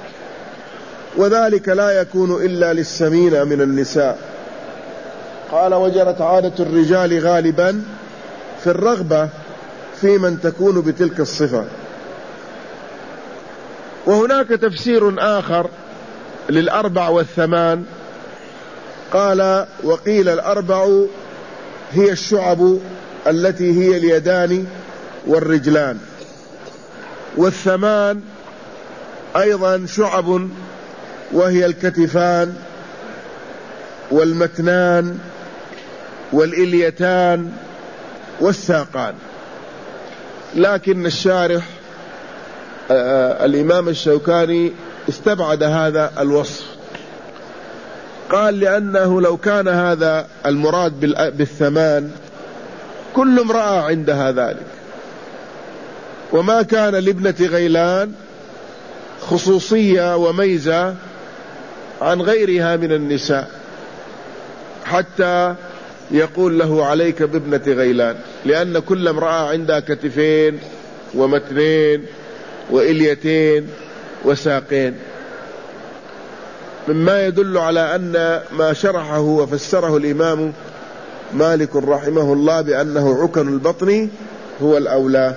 وذلك لا يكون إلا للسمين من النساء. قال وجرت عادة الرجال غالبا في الرغبة في من تكون بتلك الصفة. وهناك تفسير آخر للأربع والثمان، قال وقيل الأربع هي الشعب التي هي اليدان والرجلان، والثمان أيضا شعب وهي الكتفان والمتنان والإليتان والساقان. لكن الشارح آه الإمام الشوكاني استبعد هذا الوصف، قال لأنه لو كان هذا المراد بالثمان كل امرأة عندها ذلك، وما كان لابنة غيلان خصوصية وميزة عن غيرها من النساء حتى يقول له عليك بابنة غيلان، لأن كل امرأة عندها كتفين ومتنين وإليتين وساقين، مما يدل على أن ما شرحه وفسره الإمام مالك رحمه الله بأنه عكن البطن هو الأولى.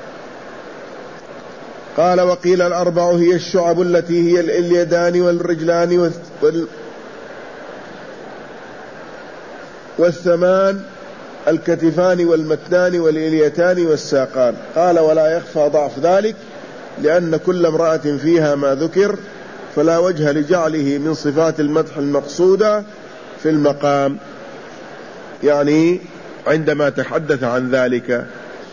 قال وقيل الأربع هي الشعب التي هي اليدان والرجلان والثمان الكتفان والمتنان والإليتان والساقان. قال ولا يخفى ضعف ذلك، لأن كل امرأة فيها ما ذكر، فلا وجه لجعله من صفات المدح المقصودة في المقام، يعني عندما تحدث عن ذلك.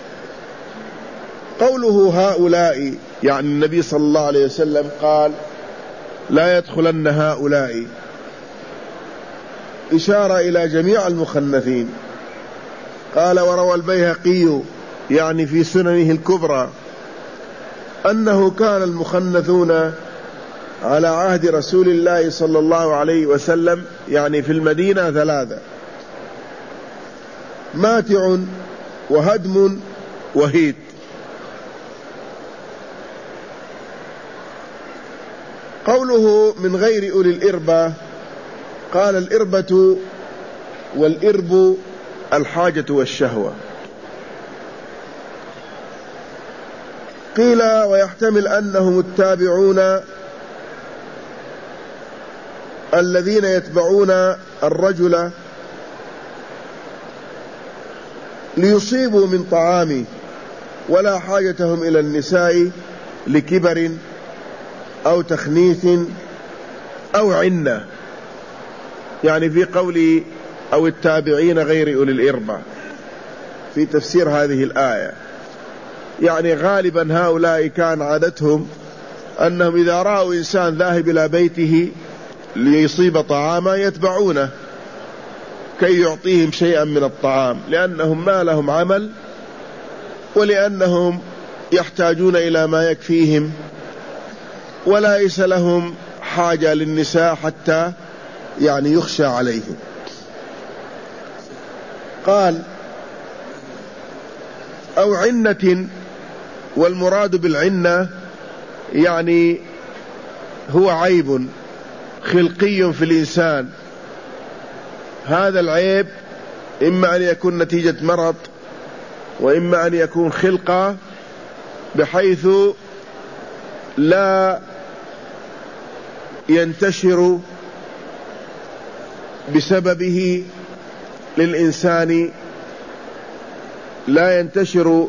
قوله هؤلاء يعني النبي صلى الله عليه وسلم قال لا يدخلن هؤلاء، إشارة إلى جميع المخنثين. قال وروى البيهقي يعني في سننه الكبرى أنه كان المخنثون على عهد رسول الله صلى الله عليه وسلم يعني في المدينة ثلاثة: ماتع وهدم وهيد. قوله من غير أولي الإربة، قال الإربة والإرب الحاجة والشهوة. قيل ويحتمل أنهم التابعون الذين يتبعون الرجل ليصيبوا من طعامه ولا حاجتهم إلى النساء لكبر أو تخنيث أو عنة، يعني في قول أو التابعين غير أولي الإربة في تفسير هذه الآية، يعني غالبا هؤلاء كان عادتهم أنهم إذا رأوا إنسان ذاهب إلى بيته ليصيب طعاما يتبعونه كي يعطيهم شيئا من الطعام، لأنهم ما لهم عمل ولأنهم يحتاجون إلى ما يكفيهم وليس لهم حاجة للنساء حتى يعني يخشى عليهم. قال أو عنة، والمراد بالعنة يعني هو عيب خلقي في الإنسان. هذا العيب إما أن يكون نتيجة مرض وإما أن يكون خلقة بحيث لا ينتشر بسببه للإنسان، لا ينتشر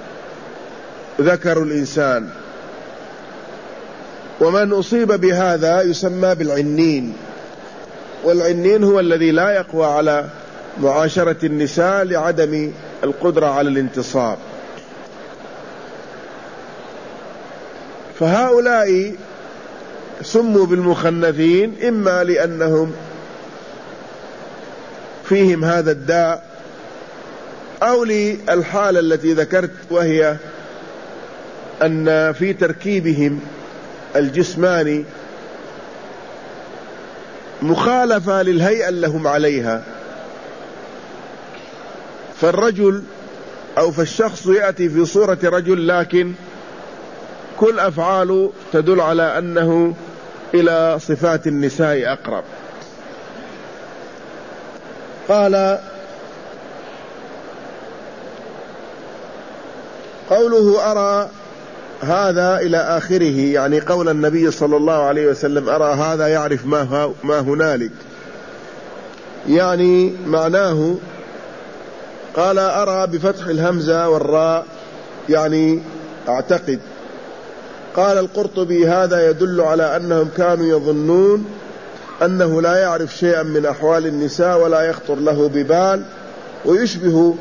ذكر الإنسان. ومن أصيب بهذا يسمى بالعنين، والعنين هو الذي لا يقوى على معاشرة النساء لعدم القدرة على الانتصاب. فهؤلاء سموا بالمخنثين إما لأنهم فيهم هذا الداء أو للحالة التي ذكرت، وهي أن في تركيبهم الجسماني مخالفة للهيئة لهم عليها. فالرجل أو فالشخص يأتي في صورة رجل لكن كل أفعاله تدل على أنه إلى صفات النساء أقرب. قال قوله أرى هذا إلى آخره، يعني قول النبي صلى الله عليه وسلم أرى هذا يعرف ما, ما هنالك، يعني معناه قال أرى بفتح الهمزة والراء يعني أعتقد. قال القرطبي هذا يدل على أنهم كانوا يظنون أنه لا يعرف شيئا من أحوال النساء ولا يخطر له ببال، ويشبه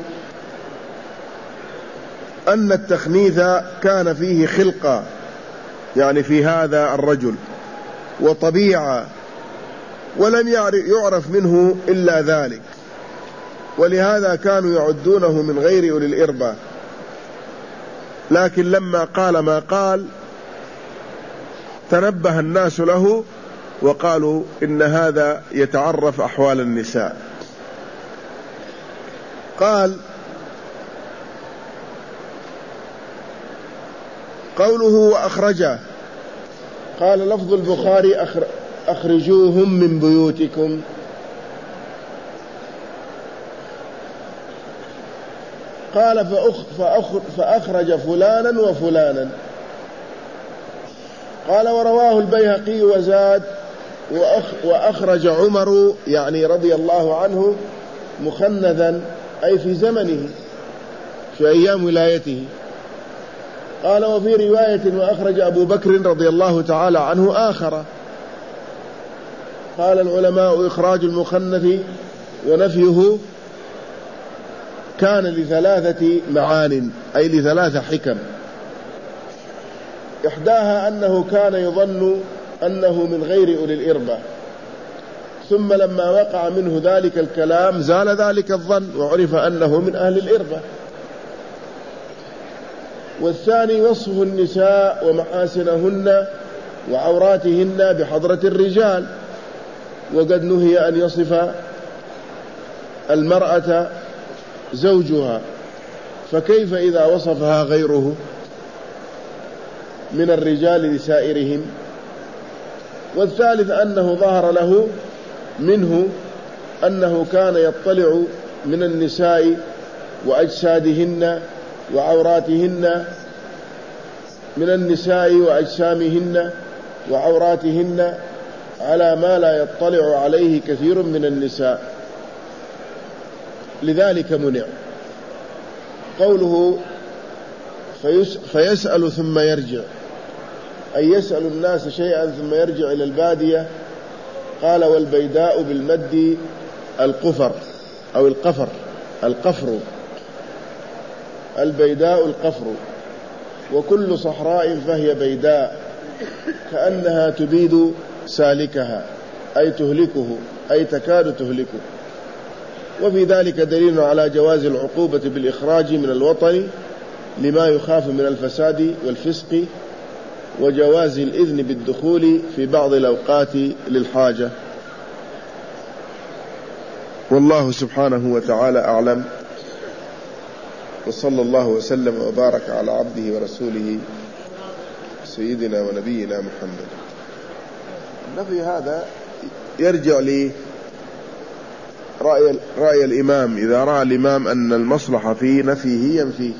أن التخنيث كان فيه خلقة، يعني في هذا الرجل وطبيعة، ولم يعرف منه إلا ذلك، ولهذا كانوا يعدونه من غير أولي الإربة. لكن لما قال ما قال تنبه الناس له وقالوا إن هذا يتعرف أحوال النساء. قال قوله وأخرجه، قال لفظ البخاري أخرجوهم من بيوتكم. قال فأخرج فلانا وفلانا. قال ورواه البيهقي وزاد وأخرج عمر يعني رضي الله عنه مخنثا، أي في زمنه في أيام ولايته. قال وفي رواية وأخرج أبو بكر رضي الله تعالى عنه آخر. قال العلماء إخراج المخنث ونفيه كان لثلاثة معان، أي لثلاثة حكم. إحداها أنه كان يظن أنه من غير أولي الإربة، ثم لما وقع منه ذلك الكلام زال ذلك الظن وعرف أنه من أهل الإربة. والثاني وصف النساء ومحاسنهن وعوراتهن بحضرة الرجال، وقد نهي أن يصف المرأة زوجها، فكيف إذا وصفها غيره من الرجال لسائرهم؟ والثالث أنه ظهر له منه أنه كان يطلع من النساء وأجسادهن وعوراتهن من النساء وأجسامهن وعوراتهن على ما لا يطلع عليه كثير من النساء، لذلك منع. قوله فيسأل ثم يرجع، أي يسأل الناس شيئا ثم يرجع إلى البادية. قال والبيداء بالمد القفر أو القفر القفر البيداء القفر، وكل صحراء فهي بيداء كأنها تبيد سالكها أي تهلكه أي تكاد تهلكه. وفي ذلك دليل على جواز العقوبة بالإخراج من الوطن لما يخاف من الفساد والفسق، وجواز الإذن بالدخول في بعض الأوقات للحاجة. والله سبحانه وتعالى أعلم، وصلى الله وسلم وبارك على عبده ورسوله سيدنا ونبينا محمد. النفي هذا يرجع لي رأي, رأي الإمام، إذا رأى الإمام أن المصلحة في نفيه ينفيه،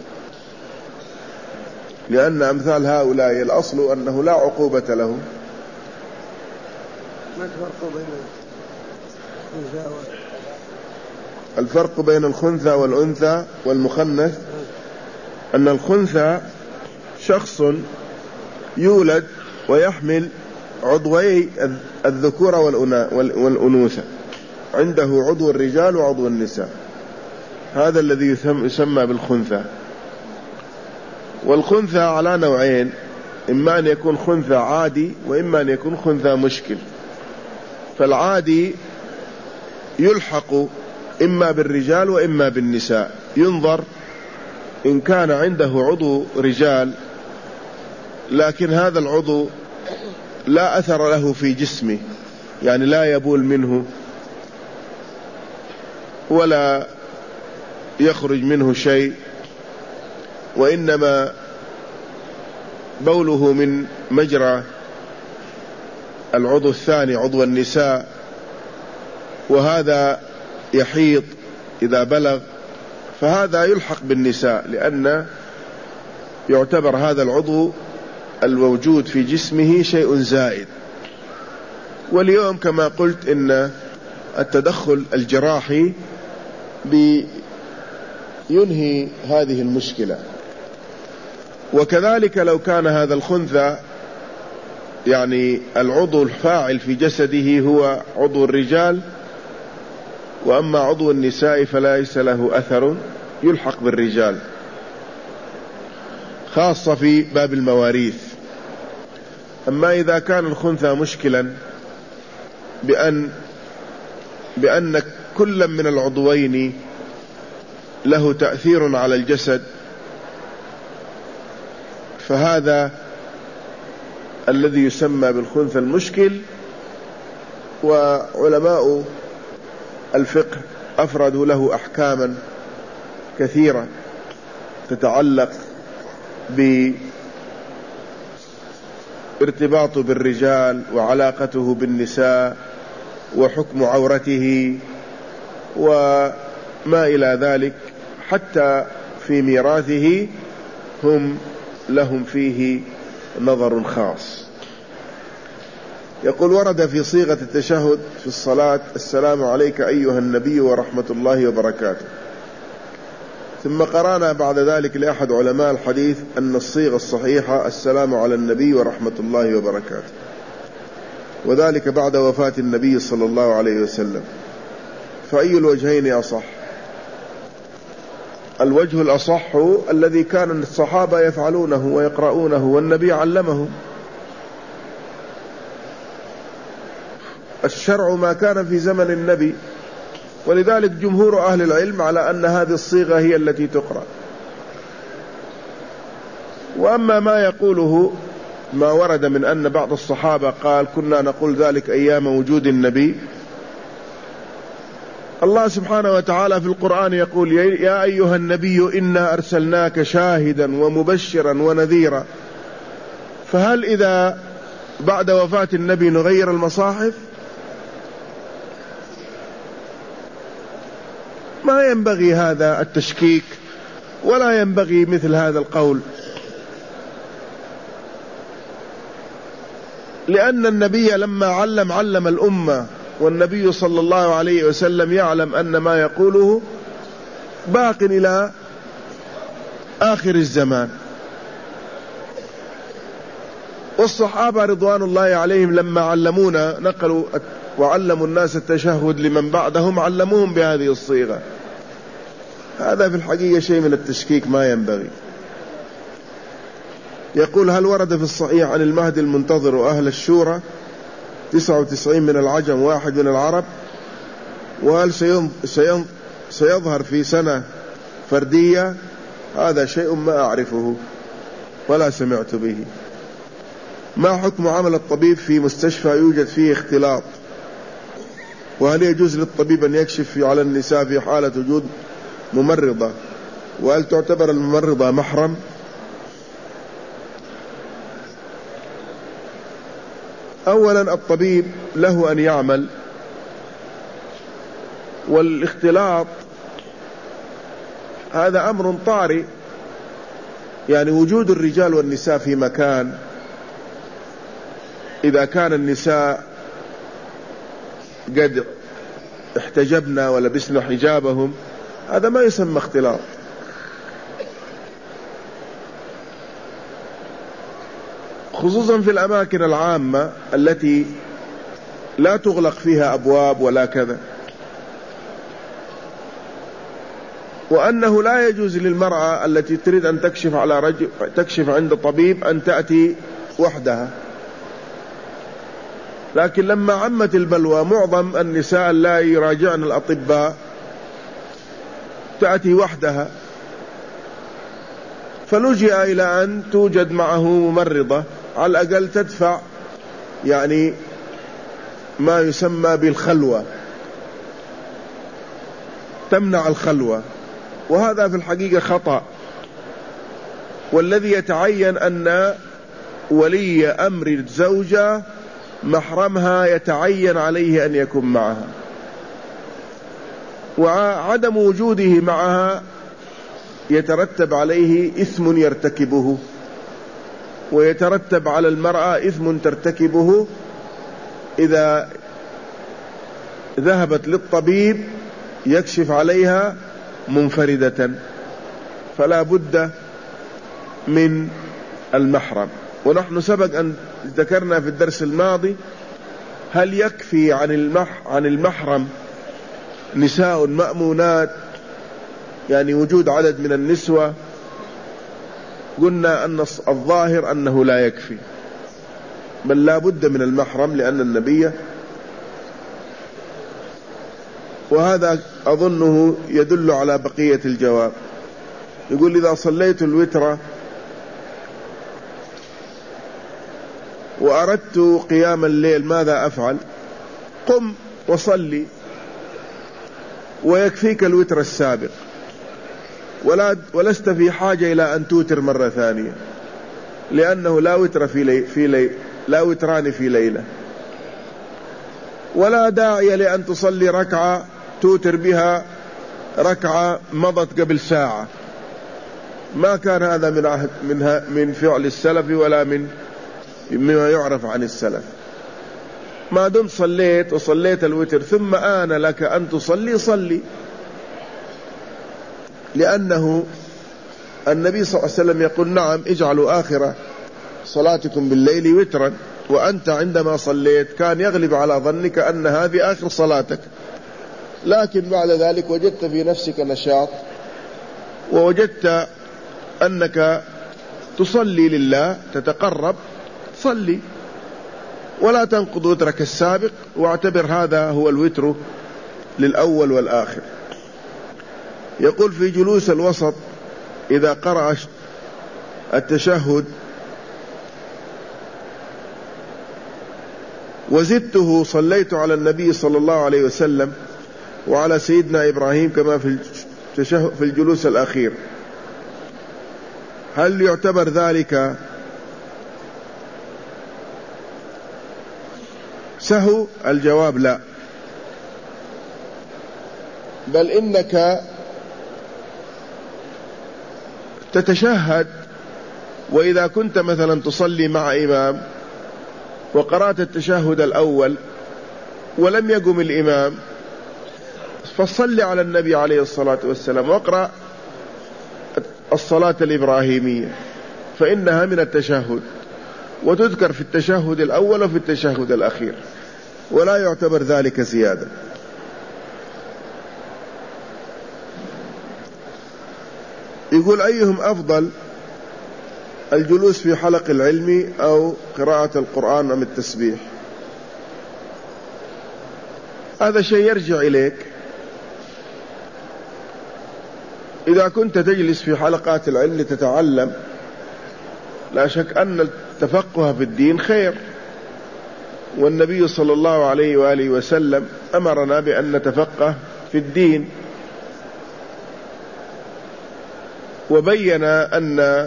لأن أمثال هؤلاء الأصل أنه لا عقوبة لهم. ما الفرق بين الفرق بين الخنثى والأنثى والمخنث؟ أن الخنثى شخص يولد ويحمل عضوي الذكورة والأنوثة، عنده عضو الرجال وعضو النساء، هذا الذي يسمى بالخنثى. والخنثى على نوعين، إما أن يكون خنثى عادي وإما أن يكون خنثى مشكل. فالعادي يلحق إما بالرجال وإما بالنساء، ينظر إن كان عنده عضو رجال لكن هذا العضو لا أثر له في جسمه، يعني لا يبول منه ولا يخرج منه شيء، وإنما بوله من مجرى العضو الثاني عضو النساء، وهذا يحيض إذا بلغ، فهذا يلحق بالنساء، لأن يعتبر هذا العضو الموجود في جسمه شيء زائد. واليوم كما قلت إن التدخل الجراحي بينهي هذه المشكلة. وكذلك لو كان هذا الخنثى يعني العضو الفاعل في جسده هو عضو الرجال، وأما عضو النساء فليس له أثر، يلحق بالرجال، خاصة في باب المواريث. أما إذا كان الخنثى مشكلا بأن بأن كل من العضوين له تأثير على الجسد، فهذا الذي يسمى بالخنثى المشكل. وعلماء الفقه أفردوا له أحكاما كثيرة تتعلق بارتباطه بالرجال وعلاقته بالنساء وحكم عورته وما إلى ذلك، حتى في ميراثه هم لهم فيه نظر خاص. يقول ورد في صيغة التشهد في الصلاة السلام عليك أيها النبي ورحمة الله وبركاته، ثم قرأنا بعد ذلك لأحد علماء الحديث أن الصيغة الصحيحة السلام على النبي ورحمة الله وبركاته، وذلك بعد وفاة النبي صلى الله عليه وسلم. فأي الوجهين أصح؟ الوجه الأصح الذي كان الصحابة يفعلونه ويقرؤونه والنبي علمهم، الشرع ما كان في زمن النبي، ولذلك جمهور أهل العلم على أن هذه الصيغة هي التي تقرأ. وأما ما يقوله ما ورد من أن بعض الصحابة قال كنا نقول ذلك أيام وجود النبي، الله سبحانه وتعالى في القرآن يقول يا أيها النبي إنا أرسلناك شاهدا ومبشرا ونذيرا، فهل إذا بعد وفاة النبي نغير المصاحف؟ ما ينبغي هذا التشكيك ولا ينبغي مثل هذا القول، لأن النبي لما علم علم الأمة، والنبي صلى الله عليه وسلم يعلم أن ما يقوله باق إلى آخر الزمان. والصحابة رضوان الله عليهم لما علمونا نقلوا وعلموا الناس التشهد لمن بعدهم علموهم بهذه الصيغة. هذا في الحقيقة شيء من التشكيك ما ينبغي. يقول هل ورد في الصحيح عن المهدي المنتظر وأهل الشورى تسعة وتسعين من العجم واحد من العرب، وهل سيظهر في سنة فردية؟ هذا شيء ما أعرفه ولا سمعت به. ما حكم عمل الطبيب في مستشفى يوجد فيه اختلاط؟ وهل يجوز للطبيب أن يكشف على النساء في حالة وجود ممرضة؟ وهل تعتبر الممرضة محرم؟ أولا الطبيب له أن يعمل، والاختلاط هذا أمر طارئ، يعني وجود الرجال والنساء في مكان، إذا كان النساء قد احتجبنا ولبسنا حجابهم هذا ما يسمى اختلاط. خصوصا في الأماكن العامة التي لا تغلق فيها أبواب ولا كذا. وأنه لا يجوز للمرأة التي تريد أن تكشف على رجل تكشف عند طبيب أن تأتي وحدها، لكن لما عمت البلوى معظم النساء لا يراجعن الأطباء تأتي وحدها، فلجأ إلى أن توجد معه ممرضة على الأقل تدفع يعني ما يسمى بالخلوة، تمنع الخلوة، وهذا في الحقيقة خطأ. والذي يتعين أن ولي أمر الزوجة محرمها يتعين عليه أن يكون معها، وعدم وجوده معها يترتب عليه إثم يرتكبه، ويترتب على المرأة إثم ترتكبه إذا ذهبت للطبيب يكشف عليها منفردة، فلا بد من المحرم. ونحن سبق أن ذكرنا في الدرس الماضي هل يكفي عن المح عن المحرم نساء مأمونات، يعني وجود عدد من النسوة؟ قلنا أن الظاهر أنه لا يكفي، بل لا بد من المحرم، لأن النبي، وهذا أظنه يدل على بقية الجواب. يقول إذا صليت الوتر وأردت قيام الليل ماذا أفعل؟ قم وصلي ويكفيك الوتر السابق، ولا ولست في حاجة إلى أن توتر مرة ثانية، لأنه لا وتر في لي في لي لا وتران في ليلة، ولا داعي لأن تصلي ركعة توتر بها ركعة مضت قبل ساعة. ما كان هذا من عهد من من فعل السلف ولا من مما يعرف عن السلف. ما دمت صليت وصليت الوتر ثم آن لك أن تصلي صلي، لأنه النبي صلى الله عليه وسلم يقول نعم اجعلوا آخر صلاتكم بالليل وترا، وأنت عندما صليت كان يغلب على ظنك أن هذه آخر صلاتك، لكن بعد ذلك وجدت في نفسك نشاط ووجدت أنك تصلي لله تتقرب، صلي ولا تنقض وترك السابق، واعتبر هذا هو الوتر للأول والآخر. يقول في جلوس الوسط إذا قرأ التشهد وزدته صليت على النبي صلى الله عليه وسلم وعلى سيدنا إبراهيم كما في التشهد في الجلوس الأخير، هل يعتبر ذلك سهو؟ الجواب لا، بل إنك تتشهد، وإذا كنت مثلا تصلي مع إمام وقرأت التشهد الأول ولم يقم الإمام فصل على النبي عليه الصلاة والسلام واقرأ الصلاة الإبراهيمية، فإنها من التشهد وتذكر في التشهد الأول وفي التشهد الأخير، ولا يعتبر ذلك زيادة. يقول أيهم أفضل، الجلوس في حلق العلم أو قراءة القرآن أم التسبيح؟ هذا شيء يرجع إليك. إذا كنت تجلس في حلقات العلم لتتعلم، لا شك أن التفقه في الدين خير، والنبي صلى الله عليه وآله وسلم أمرنا بأن نتفقه في الدين، وبين أن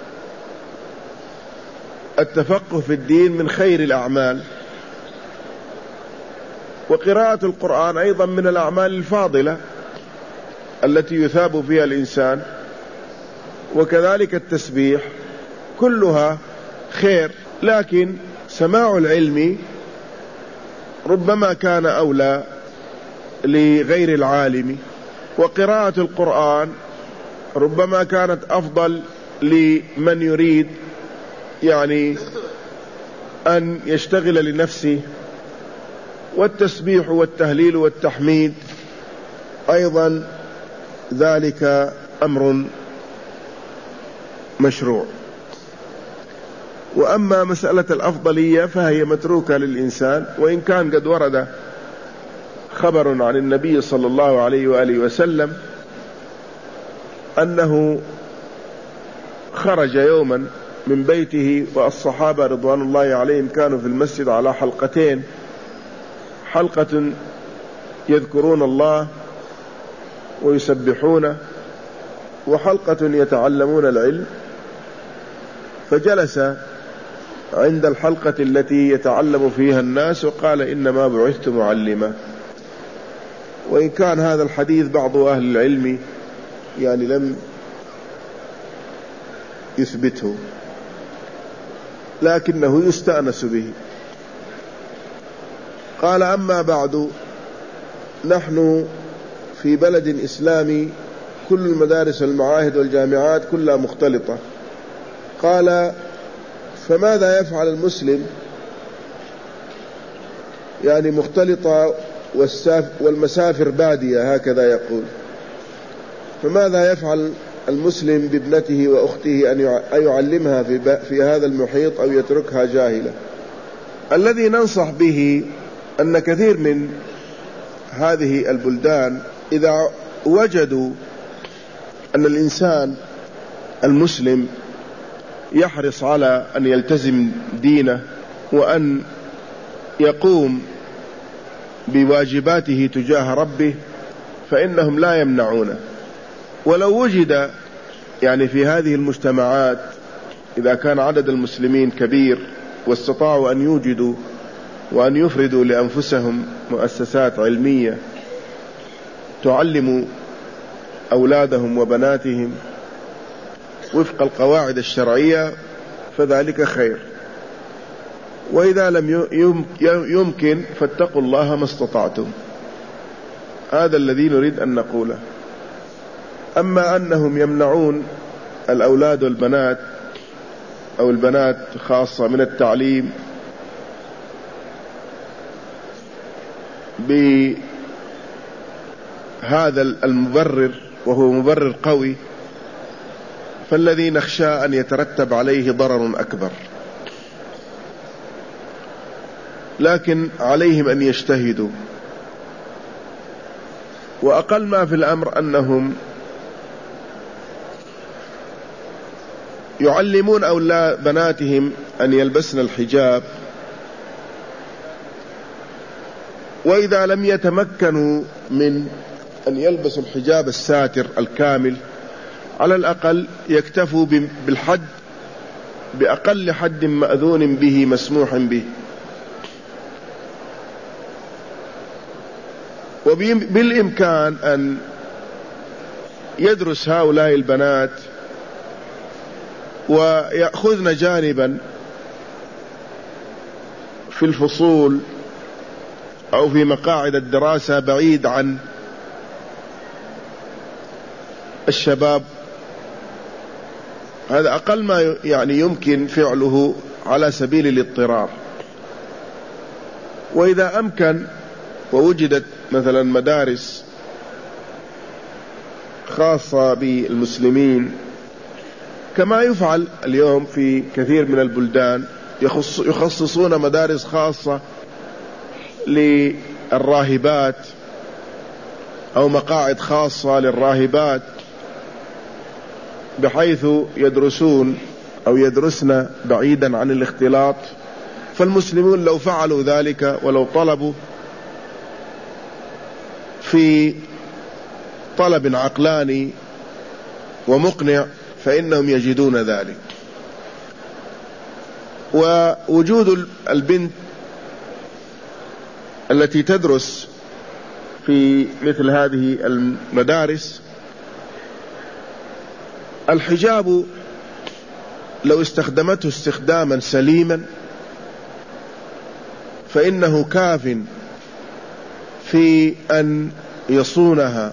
التفقه في الدين من خير الأعمال، وقراءة القرآن أيضا من الأعمال الفاضلة التي يثاب فيها الإنسان، وكذلك التسبيح، كلها خير. لكن سماع العلم ربما كان أولى لغير العالم، وقراءة القرآن ربما كانت أفضل لمن يريد يعني أن يشتغل لنفسه، والتسبيح والتهليل والتحميد أيضا ذلك أمر مشروع. وأما مسألة الأفضلية فهي متروكة للإنسان، وإن كان قد ورد خبر عن النبي صلى الله عليه وآله وسلم أنه خرج يوما من بيته والصحابة رضوان الله عليهم كانوا في المسجد على حلقتين، حلقة يذكرون الله ويسبحونه، وحلقة يتعلمون العلم، فجلس عند الحلقة التي يتعلم فيها الناس وقال إنما بعثت معلما. وإن كان هذا الحديث بعض أهل العلم يعني لم يثبته، لكنه يستأنس به. قال أما بعد، نحن في بلد إسلامي كل المدارس والمعاهد والجامعات كلها مختلطة. قال فماذا يفعل المسلم؟ يعني مختلطة والمسافر بادية، هكذا يقول. فماذا يفعل المسلم بابنته وأخته أن يعلمها في هذا المحيط أو يتركها جاهلة؟ الذي ننصح به أن كثير من هذه البلدان إذا وجدوا أن الإنسان المسلم يحرص على أن يلتزم دينه وأن يقوم بواجباته تجاه ربه، فإنهم لا يمنعونه. ولو وجد يعني في هذه المجتمعات إذا كان عدد المسلمين كبير واستطاعوا أن يوجدوا وأن يفردوا لأنفسهم مؤسسات علمية تعلم أولادهم وبناتهم وفق القواعد الشرعية فذلك خير. وإذا لم يمكن فاتقوا الله ما استطعتم. هذا الذي نريد أن نقوله. أما أنهم يمنعون الأولاد والبنات أو البنات خاصة من التعليم بهذا المبرر وهو مبرر قوي، فالذي نخشى أن يترتب عليه ضرر أكبر. لكن عليهم أن يجتهدوا. وأقل ما في الأمر أنهم يعلمون أولاد بناتهم أن يلبسن الحجاب، وإذا لم يتمكنوا من أن يلبسوا الحجاب الساتر الكامل على الأقل يكتفوا بالحد بأقل حد مأذون به مسموح به. وبالإمكان أن يدرس هؤلاء البنات ويأخذن جانبا في الفصول أو في مقاعد الدراسة بعيد عن الشباب. هذا أقل ما يعني يمكن فعله على سبيل الاضطرار. وإذا أمكن ووجدت مثلا مدارس خاصة بالمسلمين كما يفعل اليوم في كثير من البلدان، يخصصون مدارس خاصة للراهبات أو مقاعد خاصة للراهبات بحيث يدرسون أو يدرسن بعيدا عن الاختلاط. فالمسلمون لو فعلوا ذلك ولو طلبوا في طلب عقلاني ومقنع فإنهم يجدون ذلك. ووجود البنت التي تدرس في مثل هذه المدارس، الحجاب لو استخدمته استخداما سليما فإنه كاف في أن يصونها،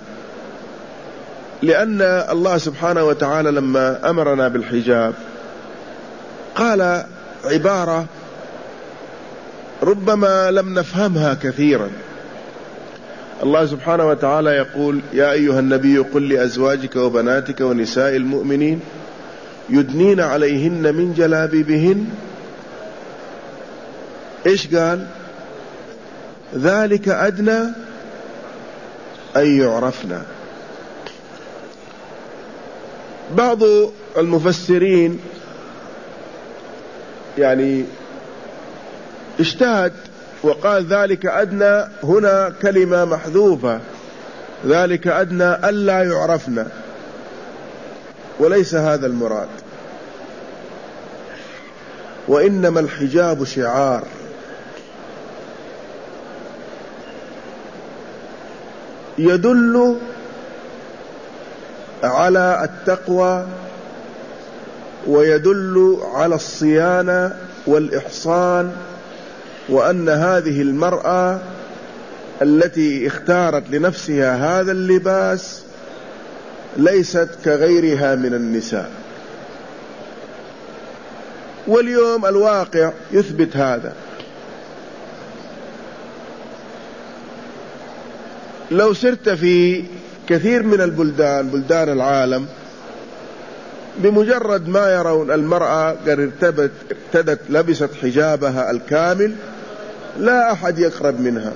لأن الله سبحانه وتعالى لما أمرنا بالحجاب قال عبارة ربما لم نفهمها كثيرا. الله سبحانه وتعالى يقول: يا أيها النبي قل لأزواجك وبناتك ونساء المؤمنين يدنين عليهن من جلابيبهن. إيش قال؟ ذلك أدنى أن يعرفنا. بعض المفسرين يعني اجتهد وقال ذلك أدنى هنا كلمة محذوفة، ذلك أدنى ألا يعرفنا، وليس هذا المراد. وإنما الحجاب شعار يدل على التقوى ويدل على الصيانة والإحصان، وأن هذه المرأة التي اختارت لنفسها هذا اللباس ليست كغيرها من النساء. واليوم الواقع يثبت هذا. لو سرت في كثير من البلدان بلدان العالم، بمجرد ما يرون المرأة قد ارتدت لبست حجابها الكامل لا أحد يقرب منها،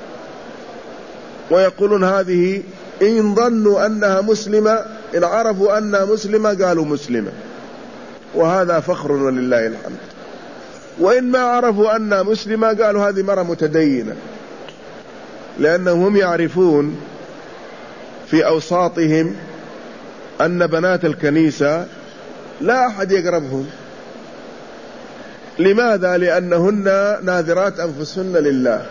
ويقولون هذه إن ظنوا أنها مسلمة، إن عرفوا أنها مسلمة قالوا مسلمة، وهذا فخر ولله الحمد. وإن ما عرفوا أنها مسلمة قالوا هذه مرة متدينة، لأنهم هم يعرفون في أوساطهم أن بنات الكنيسة لا أحد يقربهم. لماذا؟ لأنهن ناذرات أنفسهن لله.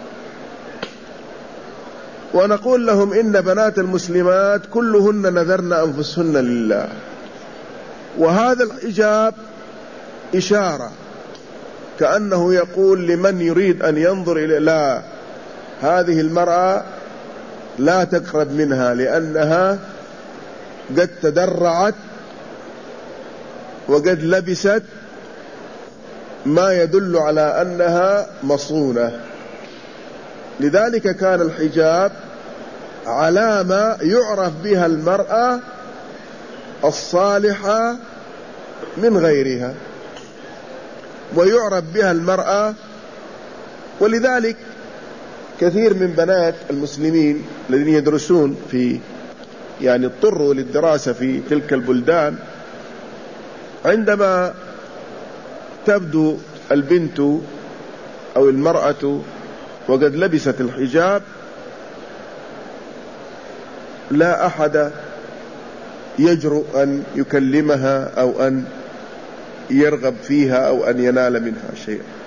ونقول لهم إن بنات المسلمات كلهن نذرن أنفسهن لله. وهذا الحجاب إشارة كأنه يقول لمن يريد أن ينظر إلى لا، هذه المرأة لا تقرب منها لأنها قد تدرعت وقد لبست ما يدل على أنها مصونة. لذلك كان الحجاب علامة يعرف بها المرأة الصالحة من غيرها، ويعرف بها المرأة ولذلك كثير من بنات المسلمين الذين يدرسون في يعني اضطروا للدراسة في تلك البلدان، عندما تبدو البنت أو المرأة وقد لبست الحجاب لا أحد يجرؤ أن يكلمها أو أن يرغب فيها أو أن ينال منها شيئا.